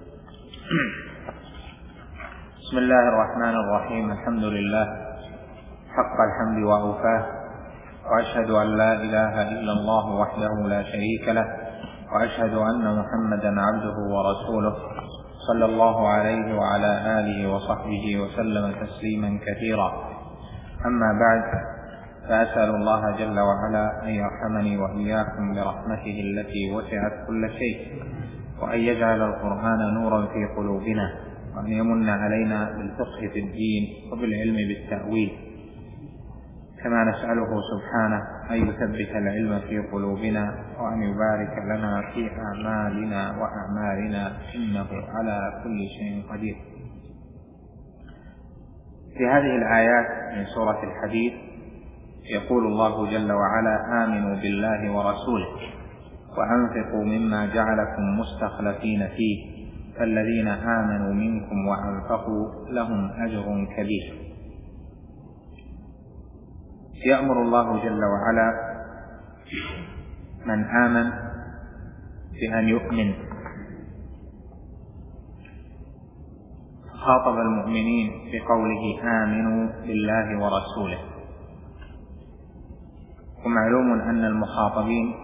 بسم الله الرحمن الرحيم. الحمد لله حق الحمد وأوفاه، وأشهد أن لا إله إلا الله وحده لا شريك له، وأشهد أن محمدا عبده ورسوله صلى الله عليه وعلى آله وصحبه وسلم تسليما كثيرا. أما بعد، فأسأل الله جل وعلا أن يرحمني وإياكم برحمته التي وسعت كل شيء، وأن يجعل القرآن نورا في قلوبنا، وأن يمن علينا بالفقه في الدين وبالعلم بالتأويل، كما نسأله سبحانه أن يثبت العلم في قلوبنا، وأن يبارك لنا في أعمالنا وأعمالنا، إنه على كل شيء قدير. في هذه الآيات من سورة الحديد يقول الله جل وعلا: آمنوا بالله ورسوله وأنفقوا مما جعلكم مستخلفين فيه، فالذين آمنوا منكم وأنفقوا لهم أجر كبير. يأمر الله جل وعلا من آمن بأن يؤمن، خاطب المؤمنين بقوله: آمنوا بالله ورسوله. ومعلوم أن المخاطبين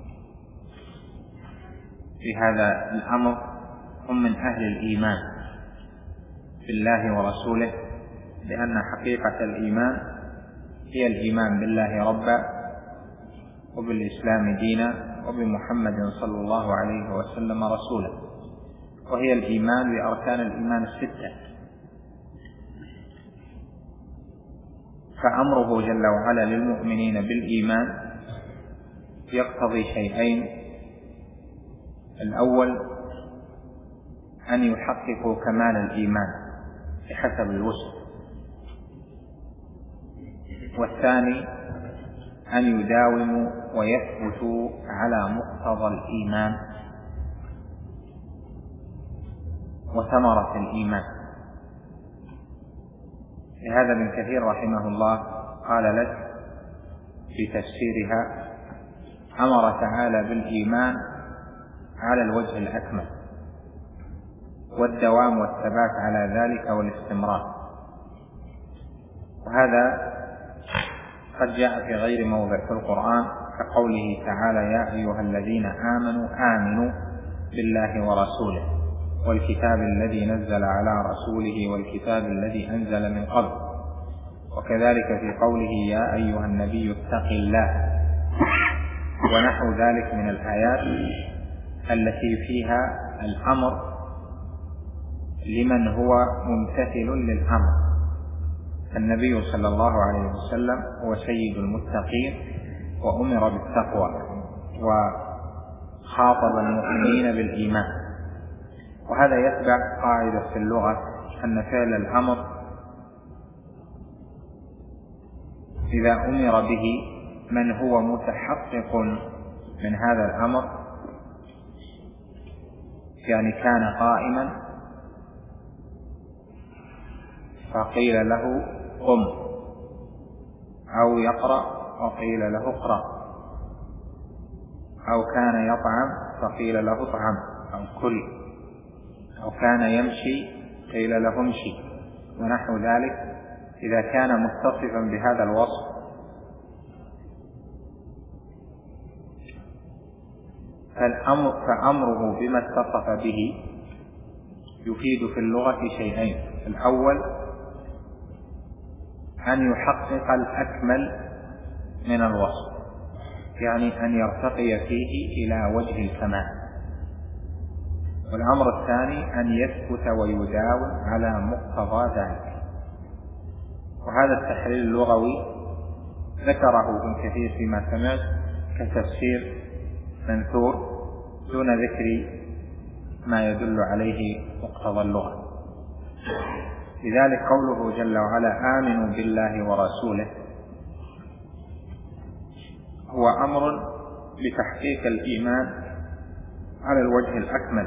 في هذا الأمر هم من أهل الإيمان بالله ورسوله، لأن حقيقة الإيمان هي الإيمان بالله ربا، وبالإسلام دينا، وبمحمد صلى الله عليه وسلم رسولا، وهي الإيمان بأركان الإيمان الستة. فأمره جل وعلا للمؤمنين بالإيمان يقتضي شيئين: الأول أن يحققوا كمال الإيمان بحسب الوسع، والثاني أن يداوموا ويثبتوا على مقتضى الإيمان وثمرة الإيمان. لهذا ابن كثير رحمه الله قال لك في تفسيرها: أمر تعالى بالإيمان على الوجه الأكمل، والدوام والثبات على ذلك والاستمرار. وهذا قد جاء في غير موضع في القرآن، كقوله تعالى: يا أيها الذين آمنوا آمنوا بالله ورسوله والكتاب الذي نزل على رسوله والكتاب الذي أنزل من قبل. وكذلك في قوله: يا أيها النبي اتق الله، ونحو ذلك من الآيات التي فيها الأمر لمن هو ممتثل للأمر. النبي صلى الله عليه وسلم هو سيد المتقين وأمر بالتقوى، وخاطب المؤمنين بالإيمان. وهذا يتبع قاعدة في اللغة أن فعل الأمر إذا أمر به من هو متحقق من هذا الأمر، يعني كان قائما فقيل له قم، أو يقرأ فقيل له اقرأ، أو كان يطعم فقيل له اطعم أو كل، أو كان يمشي قيل له امشي، ونحو ذلك. إذا كان متصفا بهذا الوصف فالأمر فأمره بما اتصف به يفيد في اللغة شيئين: الأول أن يحقق الأكمل من الوصف، يعني أن يرتقي فيه إلى وجه الكمال. والأمر الثاني أن يثبت ويداوم على مقتضى ذلك. وهذا التحليل اللغوي ذكره ابن كثير فيما سمعت كتفسير منثور دون ذكر ما يدل عليه مقتضى اللغة. لذلك قوله جل وعلا آمنوا بالله ورسوله هو أمر بتحقيق الإيمان على الوجه الأكمل،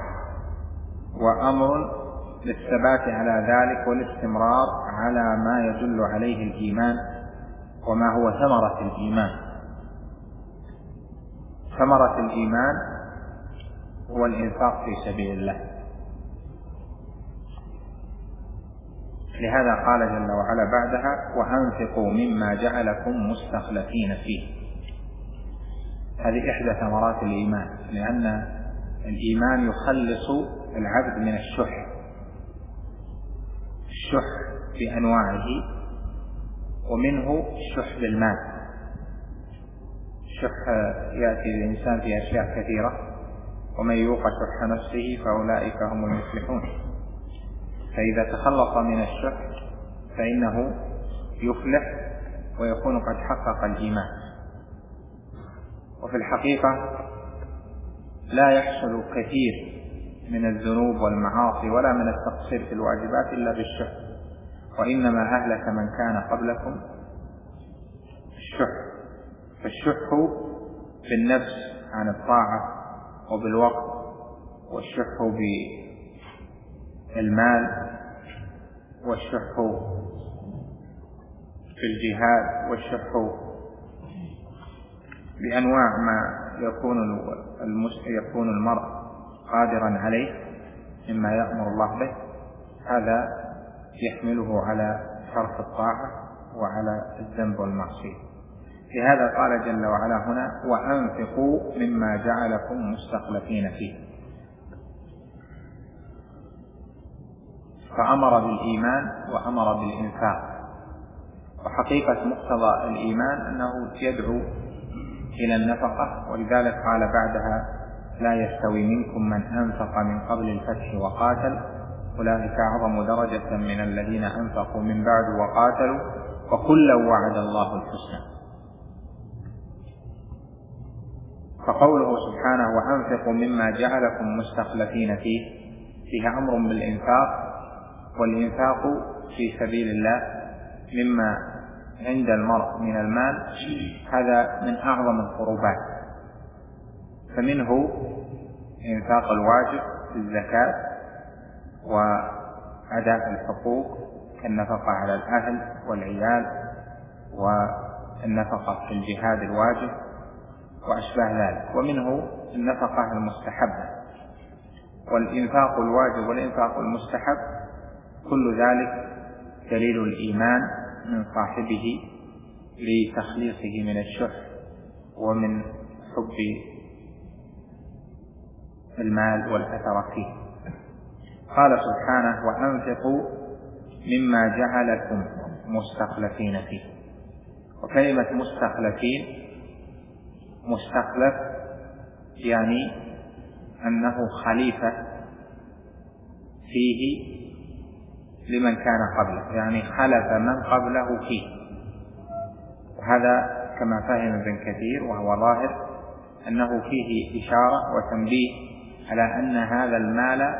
وأمر للثبات على ذلك والاستمرار على ما يدل عليه الإيمان وما هو ثمرة الإيمان. ثمرة الإيمان هو الإنفاق في سبيل الله. لهذا قال جل وعلا بعدها وأنفقوا مما جعلكم مستخلفين فيه. هذه إحدى ثمرات الإيمان، لأن الإيمان يخلص العبد من الشح الشح بأنواعه، ومنه الشح بالمال. الشح يأتي للإنسان في أشياء كثيرة، ومن يوق شح نفسه فأولئك هم المفلحون. فإذا تخلص من الشح فإنه يفلح ويكون قد حقق الإيمان. وفي الحقيقة لا يحصل كثير من الذنوب والمعاصي ولا من التقصير في الواجبات إلا بالشح، وإنما أهلك من كان قبلكم الشح. فالشح بالنفس عن الطاعة وبالوقت، والشح بالمال، والشح بالجهاد، والشح بأنواع ما يكون يكون المرء قادرا عليه مما يأمر الله به. هذا يحمله على ترك الطاعة وعلى الذنب والمعصية. لهذا قال جل وعلا هنا وأنفقوا مما جعلكم مستخلفين فيه. فأمر بالإيمان وأمر بالإنفاق. وحقيقة مقتضى الإيمان أنه يدعو إلى النفقة، ولذلك قال بعدها لا يستوي منكم من أنفق من قبل الفتح وقاتل أولئك أعظم درجة من الذين أنفقوا من بعد وقاتلوا وكلا وعد الله الحسنى. فقوله سبحانه وأنفقوا مما جعلكم مستخلفين فيه فيها أمر بالإنفاق، والإنفاق في سبيل الله مما عند المرء من المال هذا من أعظم القربات. فمنه إنفاق الواجب في الزكاة وأداء الحقوق كالنفقة على الأهل والعيال، والنفقة في الجهاد الواجب وأشباه ذلك. ومنه النفقة المستحبة. والإنفاق الواجب والإنفاق المستحب كل ذلك دليل الإيمان من صاحبه لتخليصه من الشح ومن حب المال والأثر فيه. قال سبحانه وأنفقوا مما جعلكم مستخلفين فيه. وكلمة مستخلفين، مستخلف يعني أنه خليفة فيه لمن كان قبله، يعني خلف من قبله فيه. وهذا كما فهم ابن كثير وهو ظاهر أنه فيه إشارة وتنبيه على أن هذا المال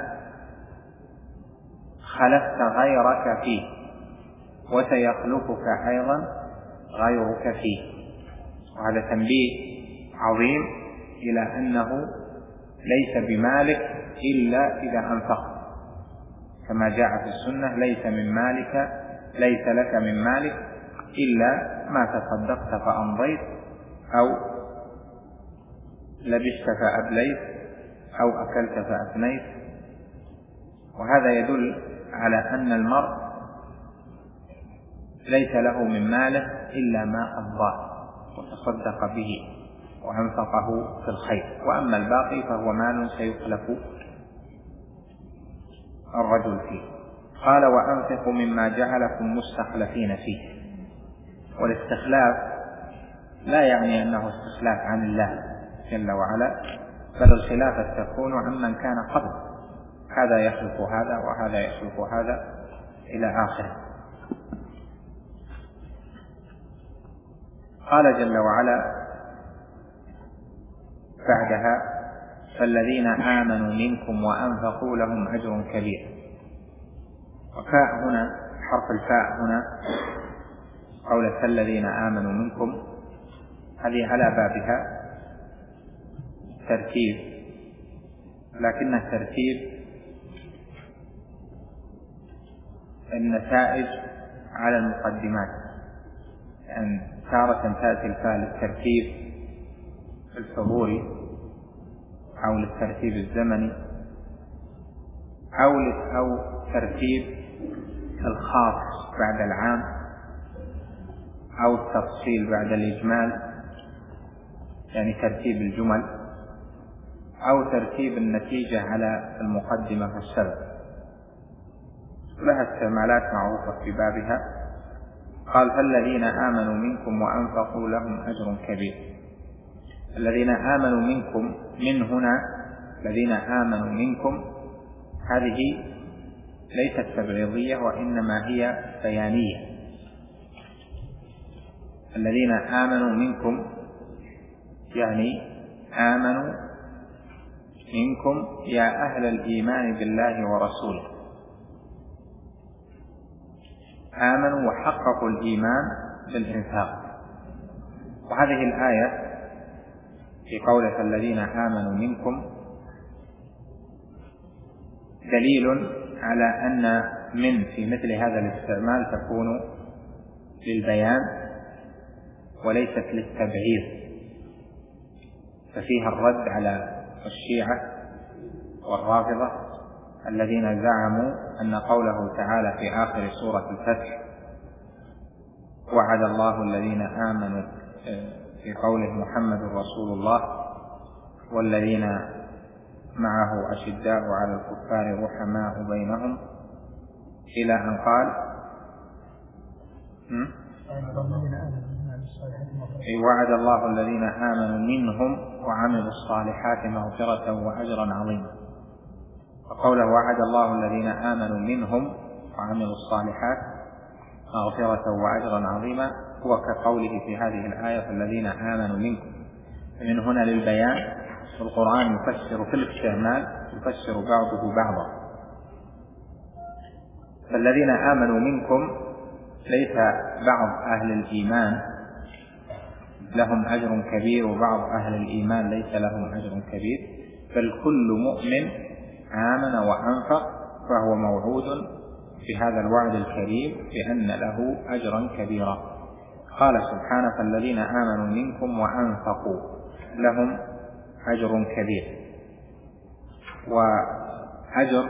خلفت غيرك فيه وسيخلفك أيضا غيرك فيه. وهذا تنبيه عظيم إلى أنه ليس بمالك إلا إذا أنفقت، كما جاء في السنة ليس من مالك ليس لك من مالك إلا ما تصدقت فأمضيت أو لبست فأبليت أو أكلت فأفنيت. وهذا يدل على أن المرء ليس له من ماله إلا ما أمضاه وتصدق به وأنفقه في الخير، وأما الباقي فهو مال سيخلف الرجل فيه. قال وأنفقوا مما جعلكم مستخلفين فيه. والاستخلاف لا يعني أنه استخلاف عن الله جل وعلا، بل الخلافة تكون عمن كان قبل، هذا يخلق هذا وهذا يخلق هذا إلى آخره. قال جل وعلا بعدها: فالذين آمنوا منكم وأنفقوا لهم أجر كبير. وفاء هنا، حرف الفاء هنا قول فالذين آمنوا منكم، هذه على بابها ترتيب، لكن الترتيب النتائج على المقدمات، يعني تارة تأتي الفاء للترتيب الحضوري أو للترتيب الزمني أو أو ترتيب الخاص بعد العام أو التفصيل بعد الإجمال، يعني ترتيب الجمل، أو ترتيب النتيجة على المقدمة والسبب، لها استعمالات معروفة في بابها. قال: فالذين آمنوا منكم وأنفقوا لهم أجر كبير. الذين آمنوا منكم، من هنا الذين آمنوا منكم هذه ليست تبعيضية وإنما هي بيانية. الذين آمنوا منكم يعني آمنوا منكم يا أهل الإيمان بالله ورسوله، آمنوا وحققوا الإيمان بالإنفاق. وهذه الآية في قوله الذين آمنوا منكم دليل على أن من في مثل هذا الاستعمال تكون للبيان وليست للتبعيض، ففيها الرد على الشيعة والرافضة الذين زعموا أن قوله تعالى في آخر سورة الفتح: وعد الله الذين آمنوا، في قوله محمد رسول الله والذين معه أشداء على الكفار رحماء بينهم، إلى أن قال: وعد الله الذين آمنوا منهم وعملوا الصالحات مغفرة وأجرا عظيما. وقوله وعد الله الذين آمنوا منهم وعملوا الصالحات مغفرة وأجرا عظيما هو كقوله في هذه الآية: فالذين آمنوا منكم. من هنا للبيان، والقرآن يفسر في الاستعمال، يفسر بعضه بعضا. فالذين آمنوا منكم ليس بعض أهل الإيمان لهم أجر كبير وبعض أهل الإيمان ليس لهم أجر كبير، بل كل مؤمن آمن وأنفق فهو موعود في هذا الوعد الكريم بأن له أجرا كبيرا. قال سبحانه: فالذين آمنوا منكم وأنفقوا لهم أجر كبير. وأجر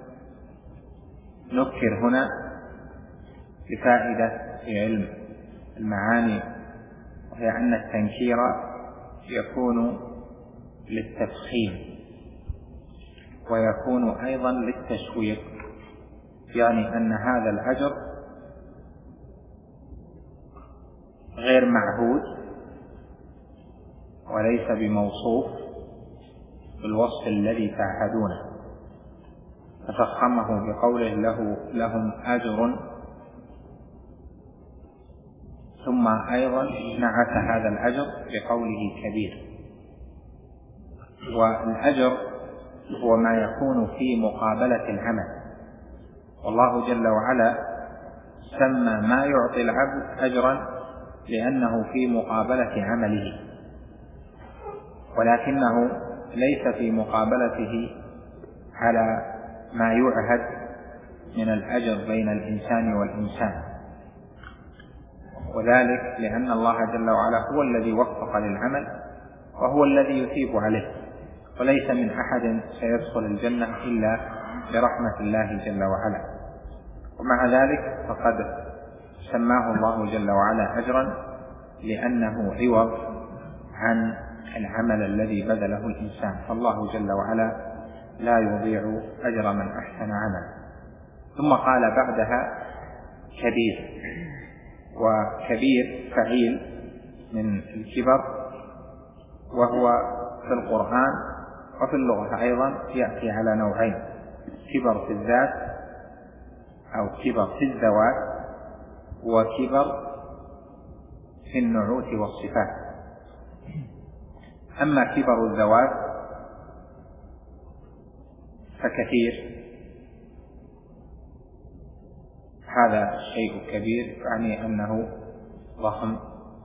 نذكر هنا لفائدة في علم المعاني، وهي أن التنكير يكون للتفخيم ويكون أيضا للتشويق، يعني أن هذا الأجر غير معهود وليس بموصوف بالوصف الذي تعهدونه، ففخمه بقوله له لهم أجر، ثم أيضا نعت هذا الأجر بقوله كبير. والأجر هو ما يكون في مقابلة العمل، والله جل وعلا سمى ما يعطي العبد أجرا لأنه في مقابلة عمله، ولكنه ليس في مقابلته على ما يعهد من الأجر بين الإنسان والإنسان، وذلك لأن الله جل وعلا هو الذي وفق للعمل وهو الذي يثيب عليه، وليس من أحد سيدخل الجنة إلا برحمة الله جل وعلا. ومع ذلك فقد سماه الله جل وعلا أجرا لأنه عوض عن العمل الذي بذله الإنسان، فالله جل وعلا لا يضيع أجر من أحسن عملا. ثم قال بعدها كبير، وكبير فعيل من الكبر، وهو في القرآن وفي اللغة أيضا يأتي على نوعين: كبر في الذات أو كبر في الذوات، وكبر في النعوت والصفات. أما كبر الذوات فكثير، هذا شيء كبير يعني أنه ضخم.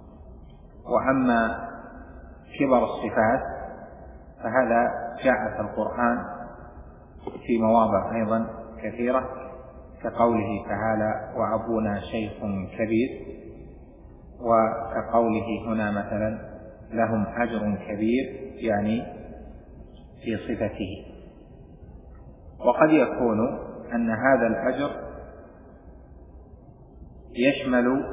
وأما كبر الصفات فهذا جاء في القرآن في مواضع أيضا كثيرة، كقوله تعالى: وأبونا شيخ كبير، وكقوله هنا مثلا: لهم أجر كبير، يعني في صفته. وقد يكون أن هذا الأجر يشمل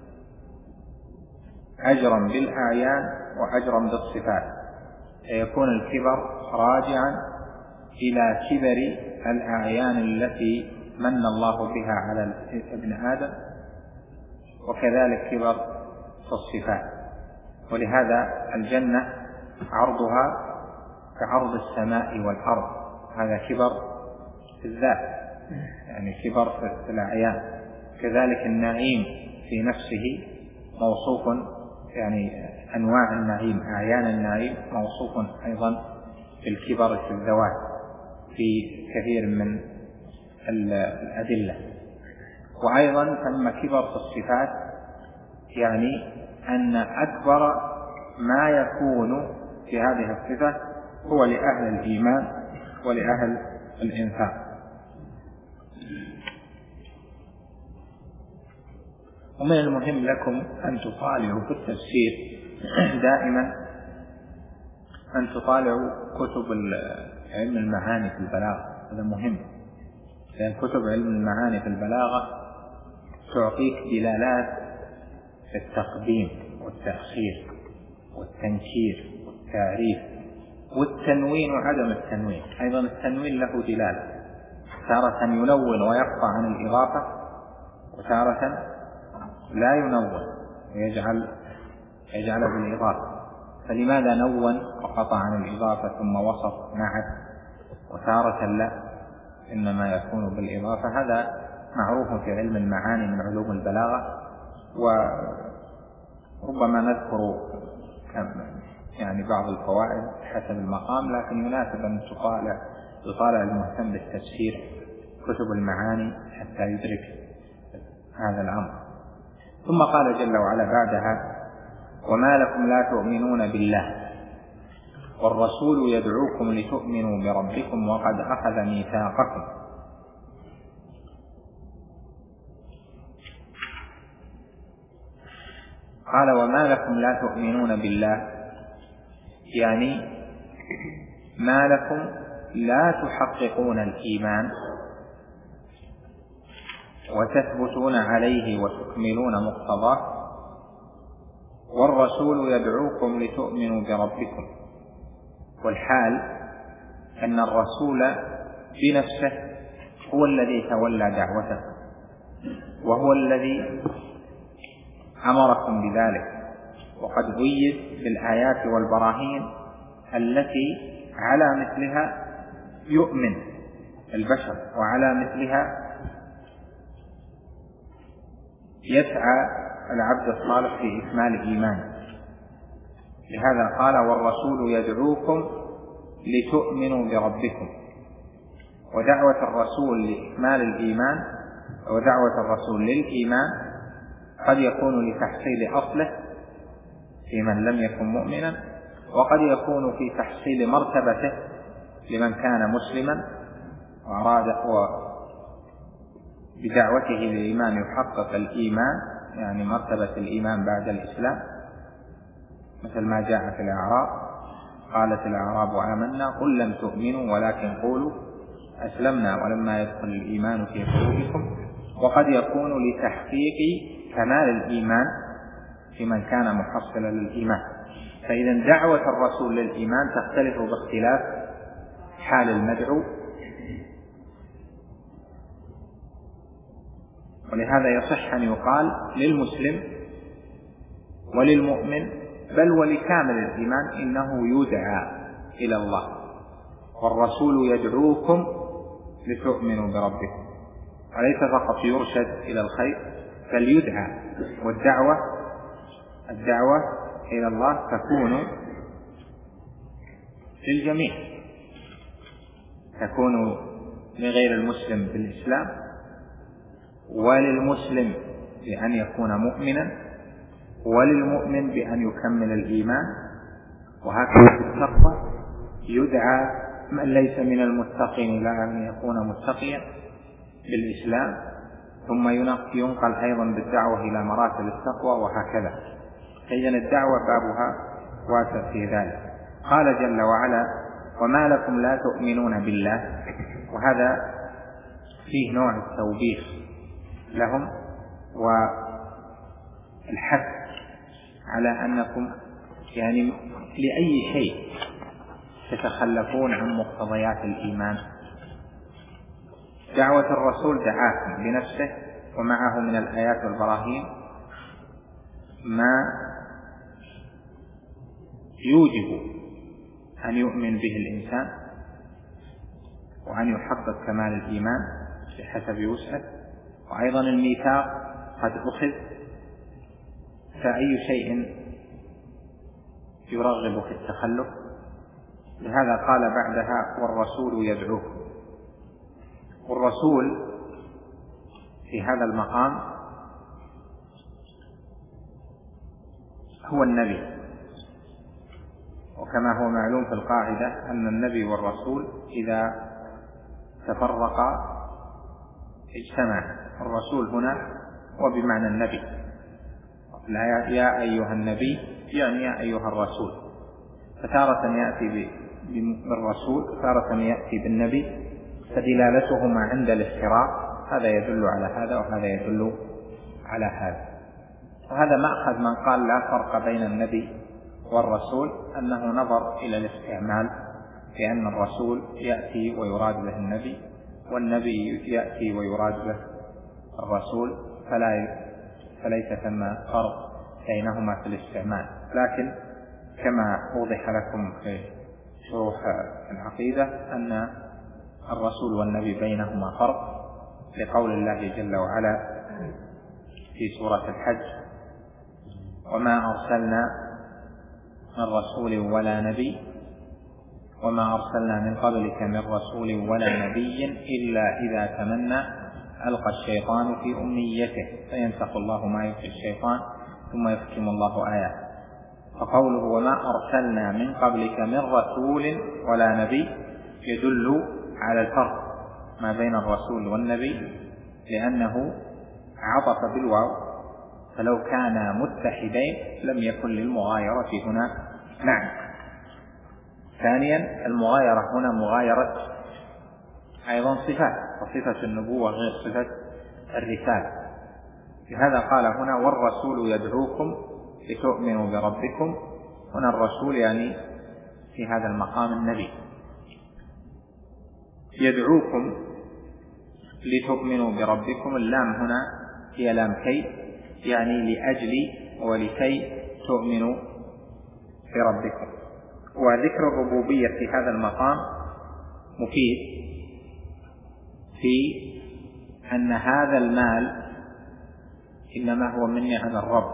أجرا بالأعيان وأجرا بالصفات، فيكون الكبر راجعا إلى كبر الأعيان التي من الله بها على ابن آدم، وكذلك كبر في الصفات. ولهذا الجنة عرضها كعرض السماء والأرض، هذا كبر في الذات، يعني كبر في الأعيان. كذلك النعيم في نفسه موصوف، يعني أنواع النعيم، أعيان النعيم موصوف أيضا بالكبر في الذوات في كثير من الأدلة. وأيضا ثم كبر في الصفات، يعني أن أكبر ما يكون في هذه الصفة هو لأهل الإيمان ولأهل الإنفاق. ومن المهم لكم أن تطالعوا في التفسير دائما، أن تطالعوا كتب علم المعاني في البلاغة، هذا مهم، لأن كتب علم المعاني في البلاغة تعطيك دلالات في التقديم والتأخير والتنكير والتعريف والتنوين وعدم التنوين. أيضا التنوين له دلالة، تارة ينون ويقطع عن الإضافة، وتارة لا ينون ويجعل يجعل بالإضافة. فلماذا نون وقطع عن الإضافة ثم وصف نعت، وتارة لا إنما يكون بالإضافة؟ هذا معروف في علم المعاني من علوم البلاغة، وربما نذكر يعني بعض الفوائد حسب المقام، لكن يناسب أن تطالع يطالع المهتم بالتفسير كتب المعاني حتى يدرك هذا الأمر. ثم قال جل وعلا بعدها: وما لكم لا تؤمنون بالله والرسول يدعوكم لتؤمنوا بربكم وقد أخذ ميثاقكم. قال: وما لكم لا تؤمنون بالله، يعني ما لكم لا تحققون الإيمان وتثبتون عليه وتكملون مقتضاه، والرسول يدعوكم لتؤمنوا بربكم. والحال أن الرسول بنفسه هو الذي تولى دعوته، وهو الذي أمركم بذلك، وقد أيد بالآيات والبراهين التي على مثلها يؤمن البشر، وعلى مثلها يسعى العبد الصالح في إكمال إيمانه. لهذا قال: والرسول يدعوكم لتؤمنوا بربكم. ودعوة الرسول لإكمال الإيمان ودعوة الرسول للإيمان قد يكون لتحصيل أصله في من لم يكن مؤمنا، وقد يكون في تحصيل مرتبته لمن كان مسلما وأراد بدعوته للإيمان يحقق الإيمان، يعني مرتبة الإيمان بعد الإسلام، مثل ما جاء في الأعراب: قالت الأعراب آمنا قل لم تؤمنوا ولكن قولوا أسلمنا ولما يدخل الإيمان في قلوبكم. وقد يكون لتحقيق كمال الإيمان في من كان محصلا للإيمان. فإذا دعوة الرسول للإيمان تختلف باختلاف حال المدعو، ولهذا يصح أن يقال للمسلم وللمؤمن بل ولكامل الإيمان إنه يدعى إلى الله، والرسول يدعوكم لتؤمنوا بربكم، وليس فقط يرشد إلى الخير بل يدعى. والدعوة الدعوة إلى الله تكون للجميع، تكون لغير المسلم بالإسلام، وللمسلم بأن يكون مؤمنا، وللمؤمن بأن يكمل الإيمان، وهكذا في التقوى يدعى من ليس من المتقين إلى أن يكون متقيا بالإسلام، ثم ينقل أيضا بالدعوة إلى مراتب التقوى، وهكذا. إذن الدعوة بابها واسع في ذلك. قال جل وعلا: وما لكم لا تؤمنون بالله، وهذا فيه نوع التوبيخ لهم والحث على أنكم يعني لأي شيء تتخلفون عن مقتضيات الإيمان. دعوة الرسول دعاكم بنفسه ومعه من الآيات والبراهين ما يوجب أن يؤمن به الإنسان وأن يحقق كمال الإيمان بحسب وسعه، وأيضا الميثاق قد أخذ، فأي شيء يرغب في التخلف. لهذا قال بعدها: والرسول يدعوكم. والرسول في هذا المقام هو النبي، وكما هو معلوم في القاعدة أن النبي والرسول إذا تفرقا اجتمع. الرسول هنا وبمعنى النبي، لا يا أيها النبي يعني يا أيها الرسول، فتارة يأتي بالرسول تارة يأتي بالنبي، فدلالتهما عند الافتراق هذا يدل على هذا وهذا يدل على هذا. وهذا مأخذ من قال لا فرق بين النبي والرسول، أنه نظر إلى الاستعمال، لأن الرسول يأتي ويراد به النبي، والنبي يأتي ويراد به الرسول، فلا فليس ثم فرق بينهما في الاستعمال. لكن كما أوضح لكم في شروح العقيدة أن الرسول والنبي بينهما فرق، لقول الله جل وعلا في سورة الحج: وما أرسلنا من رسول ولا نبي وما أرسلنا من قبلك من رسول ولا نبي إلا إذا تمنى ألقى الشيطان في أمنيته فينسخ الله ما يلقي الشيطان ثم يحكم الله آيات. فقوله وما أرسلنا من قبلك من رسول ولا نبي يدل على الفرق ما بين الرسول والنبي، لأنه عطف بالواو، فلو كانا متحدين لم يكن للمغايرة هنا معنى. ثانيا المغايرة هنا مغايرة أيضا صفات، وصفة النبوة غير صفة الرسالة. لهذا قال هنا والرسول يدعوكم لتؤمنوا بربكم. هنا الرسول يعني في هذا المقام النبي. يدعوكم لتؤمنوا بربكم، اللام هنا هي لام كي، يعني لأجل ولكي تؤمنوا بربكم. وذكر الربوبية في هذا المقام مفيد في أن هذا المال إنما هو من نعم الرب،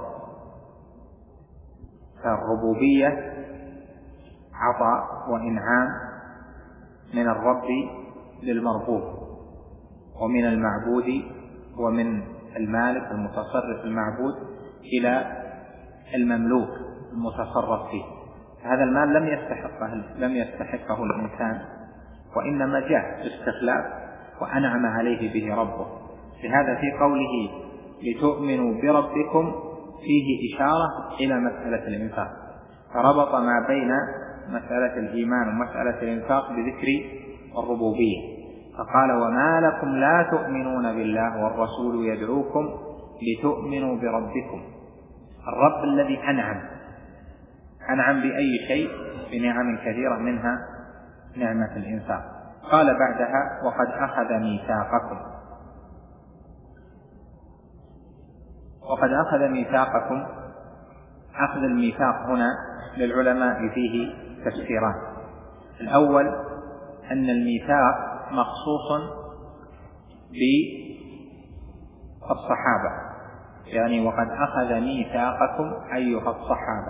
فالربوبية عطاء وإنعام من الرب للمربوب، ومن المعبود ومن المالك المتصرف المعبود إلى المملوك المتصرف فيه. هذا المال لم يستحقه لم يستحقه الإنسان، وإنما جاء باستخلاف وأنعم عليه به ربه. لهذا في قوله لتؤمنوا بربكم فيه إشارة إلى مسألة الإنفاق، فربط ما بين مسألة الإيمان ومسألة الإنفاق بذكر الربوبية، فقال وما لكم لا تؤمنون بالله والرسول يدعوكم لتؤمنوا بربكم. الرب الذي أنعم أنعم بأي شيء؟ بنعم كثيرة منها نعمة الإنفاق. قال بعدها وقد أخذ ميثاقكم. وقد أخذ ميثاقكم أخذ الميثاق هنا للعلماء فيه تفسيران. الأول أن الميثاق مخصوص بالصحابة، يعني وقد أخذ ميثاقكم أيها الصحابة،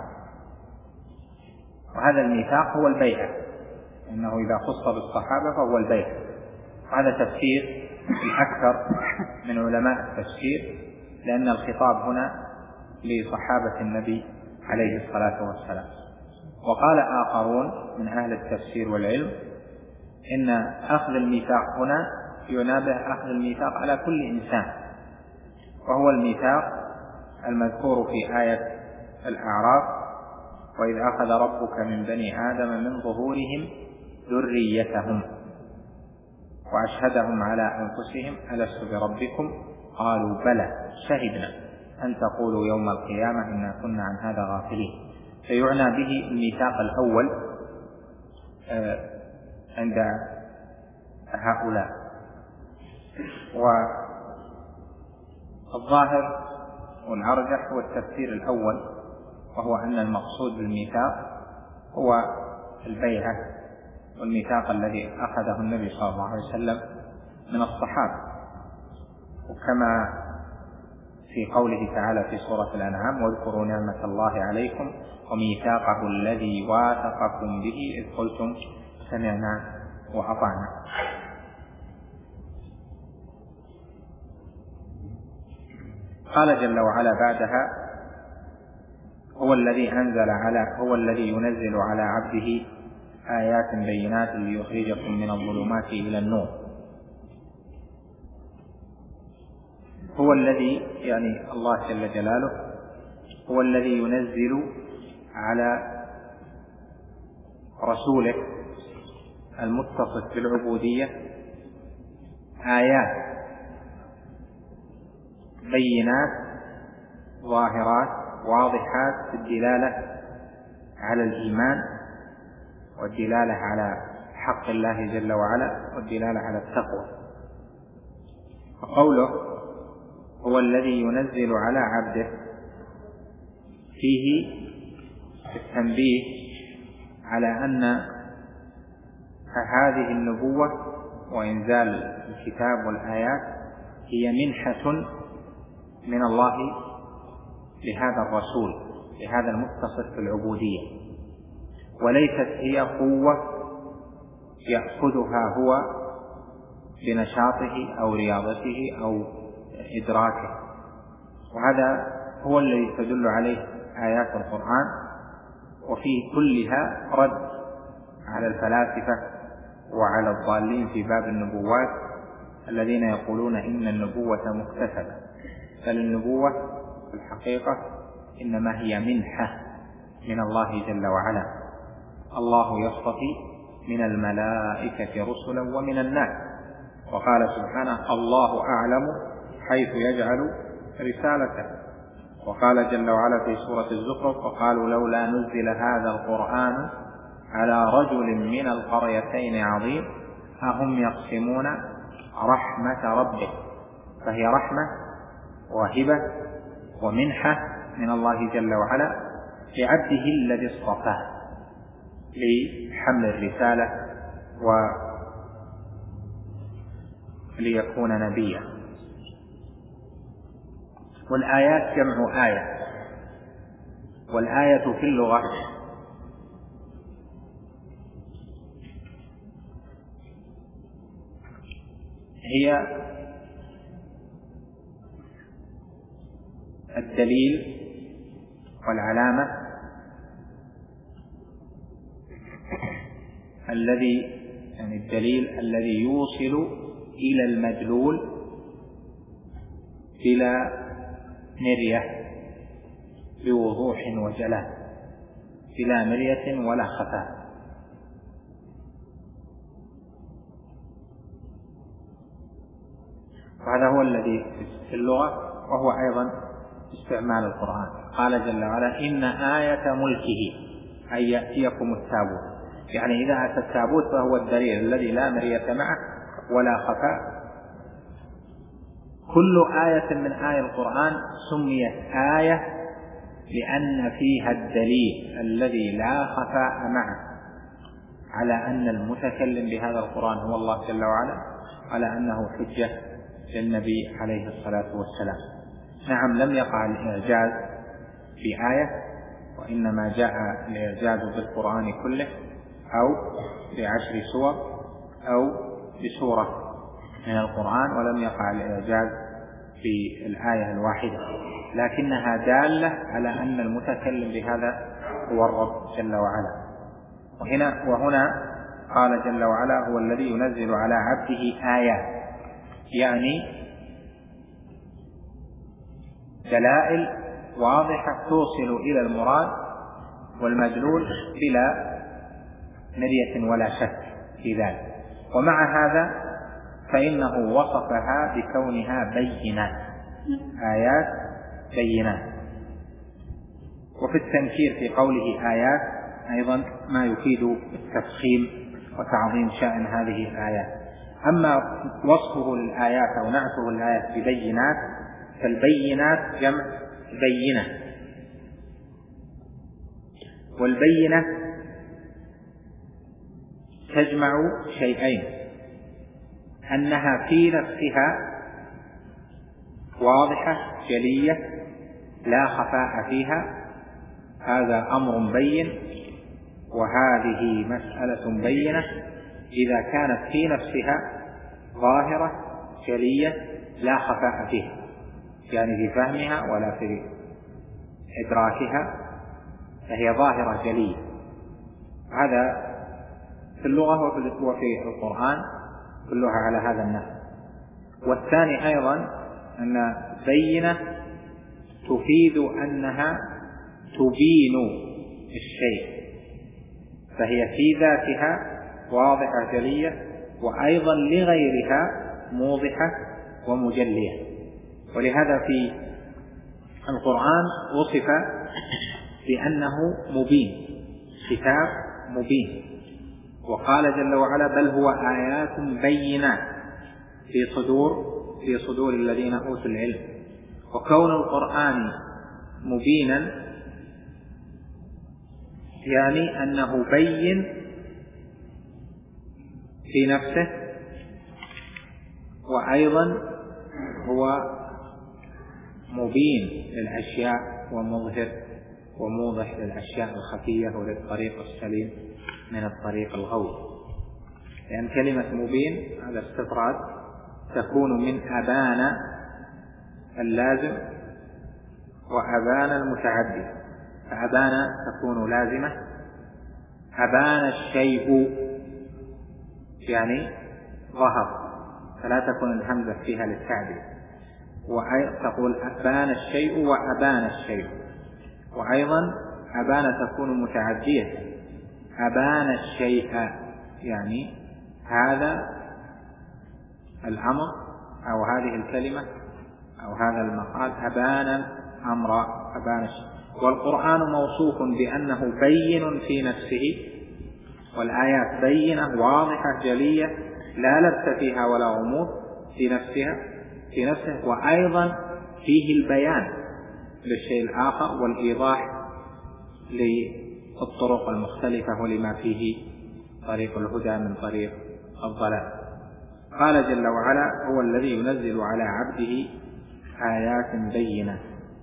وهذا الميثاق هو البيعة، إنه إذا خص بالصحابة فهو البيعة. وهذا تفسير الأكثر من علماء التفسير، لأن الخطاب هنا لصحابة النبي عليه الصلاة والسلام. وقال آخرون من أهل التفسير والعلم إن أخذ الميثاق هنا ينابه أخذ الميثاق على كل إنسان، وهو الميثاق المذكور في آية الأعراف: وإذ أخذ ربك من بني آدم من ظهورهم ذريتهم وأشهدهم على أنفسهم ألست بربكم قالوا بلى شهدنا أن تقولوا يوم القيامة إنا كنا عن هذا غافلين. فيعنى به الميثاق الأول عند هؤلاء. والظاهر والأرجح هو التفسير الأول، وهو أن المقصود بالميثاق هو البيعة والميثاق الذي أخذه النبي صلى الله عليه وسلم من الصحابة، وكما في قوله تعالى في سورة الأنعام: واذكروا نعمة الله عليكم وميثاقه الذي واثقكم به إذ قلتم سمعنا وأطعنا. قال جل وعلا بعدها: هو الذي أنزل على هو الذي ينزل على عبده آيات بينات ليخرجكم من الظلمات إلى النور. هو الذي يعني الله جل جلاله هو الذي ينزل على رسوله المتصف بالعبودية آيات بينات ظاهرات واضحات في الدلالة على الإيمان والدلالة على حق الله جل وعلا والدلالة على التقوى. وقوله هو الذي ينزل على عبده فيه التنبيه على أن هذه النبوة وإنزال الكتاب والآيات هي منحة من الله لهذا الرسول، لهذا المتصف بالعبودية، وليست هي قوة يأخذها هو بنشاطه أو رياضته أو إدراكه. وهذا هو الذي تدل عليه آيات القرآن، وفي كلها رد على الفلاسفة وعلى الضالين في باب النبوات الذين يقولون إن النبوة مكتسبة، بل النبوة في الحقيقة إنما هي منحة من الله جل وعلا. الله يصطفي من الملائكة رسلا ومن الناس، وقال سبحانه: الله أعلم حيث يجعل رسالته. وقال جل وعلا في سورة الزخرف: وقالوا لولا نزل هذا القرآن على رجل من القريتين عظيم أهم يقسمون رحمة ربه. فهي رحمة وهبة ومنحة من الله جل وعلا لعبده الذي اصطفاه لحمل الرسالة وليكون نبيا. والآيات جمع آية، والآية في اللغة هي الدليل والعلامة الذي يعني الدليل الذي يوصل إلى المدلول بلا مرية، بوضوح وجلاء، بلا مرية ولا خفاء. وهذا هو الذي في اللغة، وهو أيضا استعمال القرآن. قال جل وعلا: إن آية ملكه أن يأتيكم التابوت، يعني إذا أتى التابوت فهو الدليل الذي لا مرية معه ولا خفاء. كل آية من آية القرآن سميت آية لأن فيها الدليل الذي لا خفاء معه على أن المتكلم بهذا القرآن هو الله جل وعلا، على أنه حجة للنبي عليه الصلاة والسلام. نعم لم يقع الإعجاز في آية، وإنما جاء الإعجاز بالقرآن كله أو بعشر سور أو بسورة من القرآن، ولم يقع الإعجاز في الآية الواحدة، لكنها دالة على أن المتكلم بهذا هو الرب جل وعلا. وهنا, وهنا قال جل وعلا هو الذي ينزل على عبده آيات، يعني دلائل واضحة توصل إلى المراد والمدلول بلا مرية ولا شك في ذلك. ومع هذا فإنه وصفها بكونها بينات، آيات بينات. وفي التنكير في قوله آيات أيضا ما يفيد التفخيم وتعظيم شأن هذه الآيات. أما وصفه للآيات أو نعته للآيات ببينات، فالبينات جمع بينة، والبينة تجمع شيئين: أنها في نفسها واضحة جلية لا خفاء فيها، هذا أمر بين، وهذه مسألة بينة إذا كانت في نفسها ظاهرة جلية لا خفاء فيها، يعني في فهمها ولا في إدراكها، فهي ظاهرة جلية. هذا في اللغة وفي القرآن كلها على هذا النحو. والثاني أيضا أن بينة تفيد أنها تبين الشيء، فهي في ذاتها واضحة جلية، وأيضا لغيرها موضحة ومجلية. ولهذا في القرآن وصف بأنه مبين، كتاب مبين، وقال جل وعلا بل هو آيات بينات في صدور في صدور الذين أوتوا العلم. وكون القرآن مبينا يعني أنه بين في نفسه، وأيضا هو مبين للأشياء ومظهر وموضح للأشياء الخفية وللطريق السليم من الطريق الغوي. لأن كلمة مبين هذا استطراد تكون من أبان اللازم وأبان المتعدي، فأبان تكون لازمة، أبان الشيء يعني ظهر، فلا تكون الهمزة فيها للتعديل، وتقول أبان الشيء وأبان الشيء. وأيضا أبان تكون متعدية، أبان الشيء يعني هذا الأمر أو هذه الكلمة أو هذا المقال أبان الأمر، أبان الشيء. والقرآن موصوف بأنه بين في نفسه، والآيات بينة واضحة جلية لا لبس فيها ولا غموض في نفسها في نفسه، وأيضا فيه البيان للشيء الآخر والإيضاح للطرق المختلفة ولما فيه طريق الهدى من طريق الضلال. قال جل وعلا هو الذي ينزل على عبده آيات بينات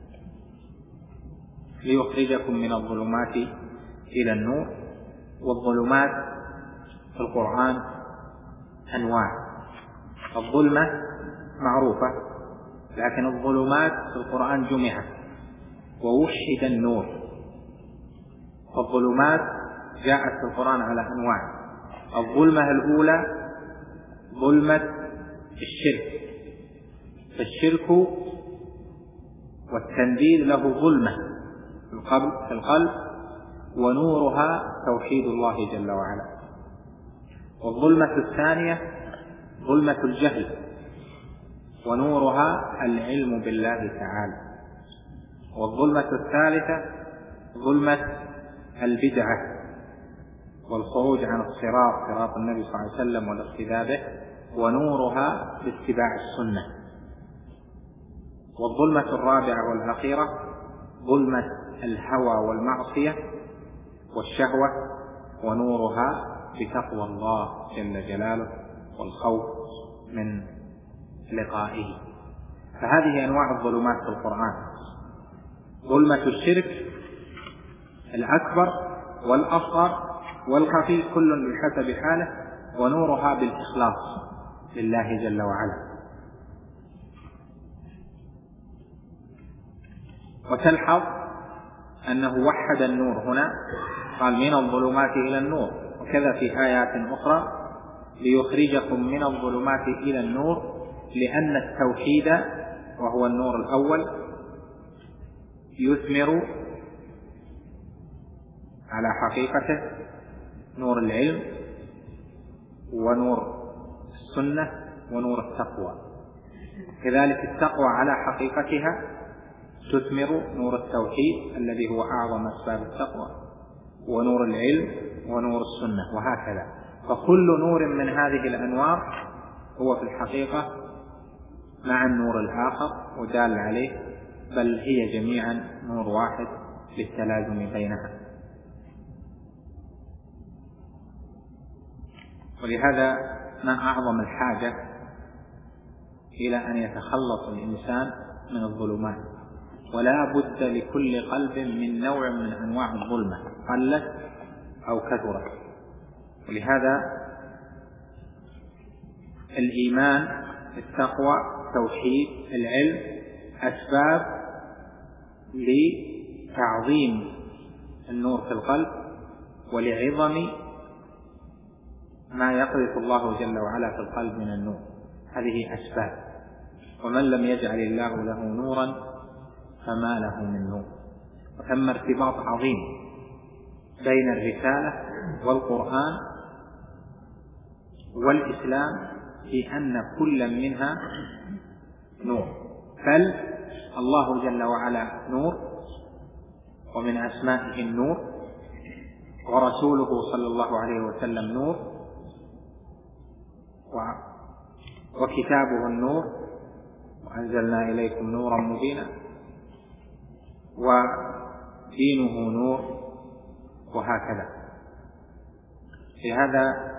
ليخرجكم من الظلمات إلى النور. والظلمات في القرآن أنواع. الظلمة معروفة، لكن الظلمات في القرآن جمعت ووحد النور. فالظلمات جاءت في القرآن على أنواع. الظلمة الأولى ظلمة الشرك، فالشرك والتنديد له ظلمة في القلب، ونورها توحيد الله جل وعلا. والظلمة الثانية ظلمة الجهل، ونورها العلم بالله تعالى. والظلمة الثالثة ظلمة البدعة والخروج عن الصراط، صراط النبي صلى الله عليه وسلم والاقتداء به، ونورها باتباع السنة. والظلمة الرابعة والأخيرة ظلمة الهوى والمعصية والشهوة، ونورها بتقوى الله جل جلاله والخوف من لقائه. فهذه أنواع الظلمات في القرآن: ظلمة الشرك الأكبر والأصغر والخفي كل بحسب حاله، ونورها بالإخلاص لله جل وعلا. وتلحظ أنه وحد النور هنا، قال من الظلمات إلى النور، وكذا في آيات أخرى ليخرجكم من الظلمات إلى النور، لأن التوحيد وهو النور الأول يثمر على حقيقته نور العلم ونور السنة ونور التقوى. كذلك التقوى على حقيقتها تثمر نور التوحيد الذي هو أعظم أسباب التقوى، ونور العلم ونور السنة، وهكذا. فكل نور من هذه الأنوار هو في الحقيقة مع النور الآخر ودال عليه، بل هي جميعا نور واحد للتلازم بينها. ولهذا ما أعظم الحاجة إلى أن يتخلص الإنسان من الظلمات، ولا بد لكل قلب من نوع من أنواع الظلمة قلت أو كثرت. ولهذا الإيمان، التقوى، التوحيد، العلم أسباب لتعظيم النور في القلب ولعظم ما يقذف الله جل وعلا في القلب من النور. هذه أسباب، ومن لم يجعل الله له نورا فما له من نور. وثم ارتباط عظيم بين الرسالة والقرآن والإسلام في أن كل منها نور، بل الله جل وعلا نور ومن أسمائه النور، ورسوله صلى الله عليه وسلم نور، وكتابه النور، وأنزلنا إليكم نورا مبينا، ودينه نور، وهكذا. لهذا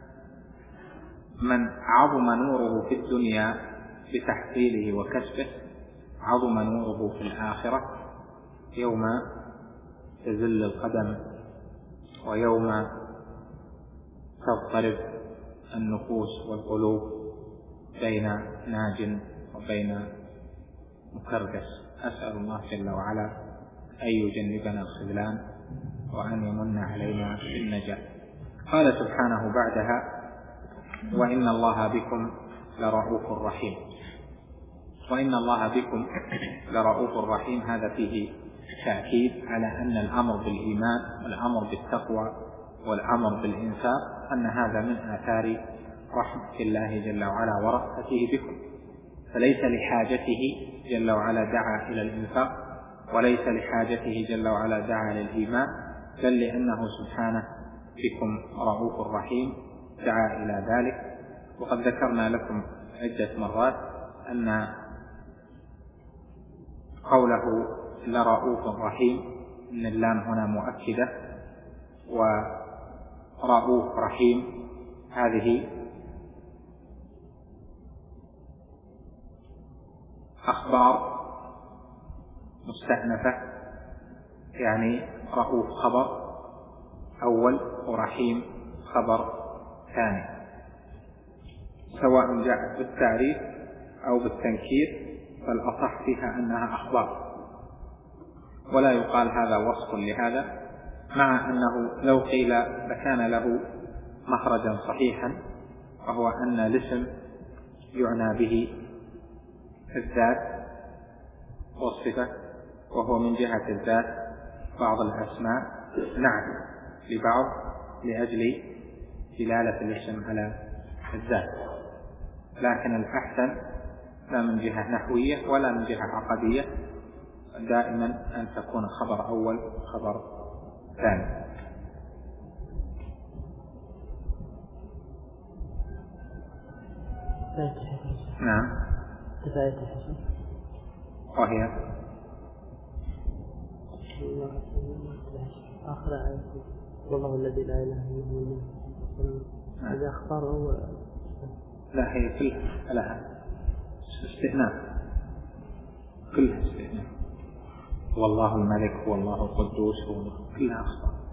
من عظم نوره في الدنيا بتحصيله وكسبه عظم نوره في الآخرة يوم تزل القدم ويوم تضطرب النفوس والقلوب بين ناج وبين مكرس. أسأل الله جل وعلا أن يجنبنا الخذلان وأن يمن علينا بالنجاة. قال سبحانه بعدها: وإن الله بكم لرؤوف رحيم. وإن الله بكم لرؤوف رحيم، هذا فيه تأكيد على أن الأمر بالإيمان والأمر بالتقوى والأمر بالإنفاق أن هذا من آثار رحمة الله جل وعلا ورأفته بكم، فليس لحاجته جل وعلا دعا إلى الإنفاق، وليس لحاجته جل وعلا دعا للإيمان، بل لأنه سبحانه بكم رؤوف رحيم دعا إلى ذلك. وقد ذكرنا لكم عدة مرات أن قوله لرؤوف رحيم إن اللام هنا مؤكدة، ورؤوف رحيم هذه أخبار مستأنفة، يعني رؤوف خبر أول ورحيم خبر ثاني، سواء جاءت بالتعريف أو بالتنكير، فالأصح فيها أنها أخبار، ولا يقال هذا وصف لهذا، مع أنه لو قيل لكان له مخرجا صحيحا، وهو أن الاسم يعنى به الذات والصفة، وهو من جهة الذات بعض الأسماء نعت لبعض لأجل دلالة الاسم على الذات، لكن الأحسن لا من جهة نحوية ولا من جهة عقدية دائما أن تكون خبر أول خبر ثاني. نعم. وهي آخر آية والله الذي لا إله إلا هو. هذا أخبار هو لا هي كلها لها استثناء، كلها استثناء. والله الملك والله القدوس كلها أخبار.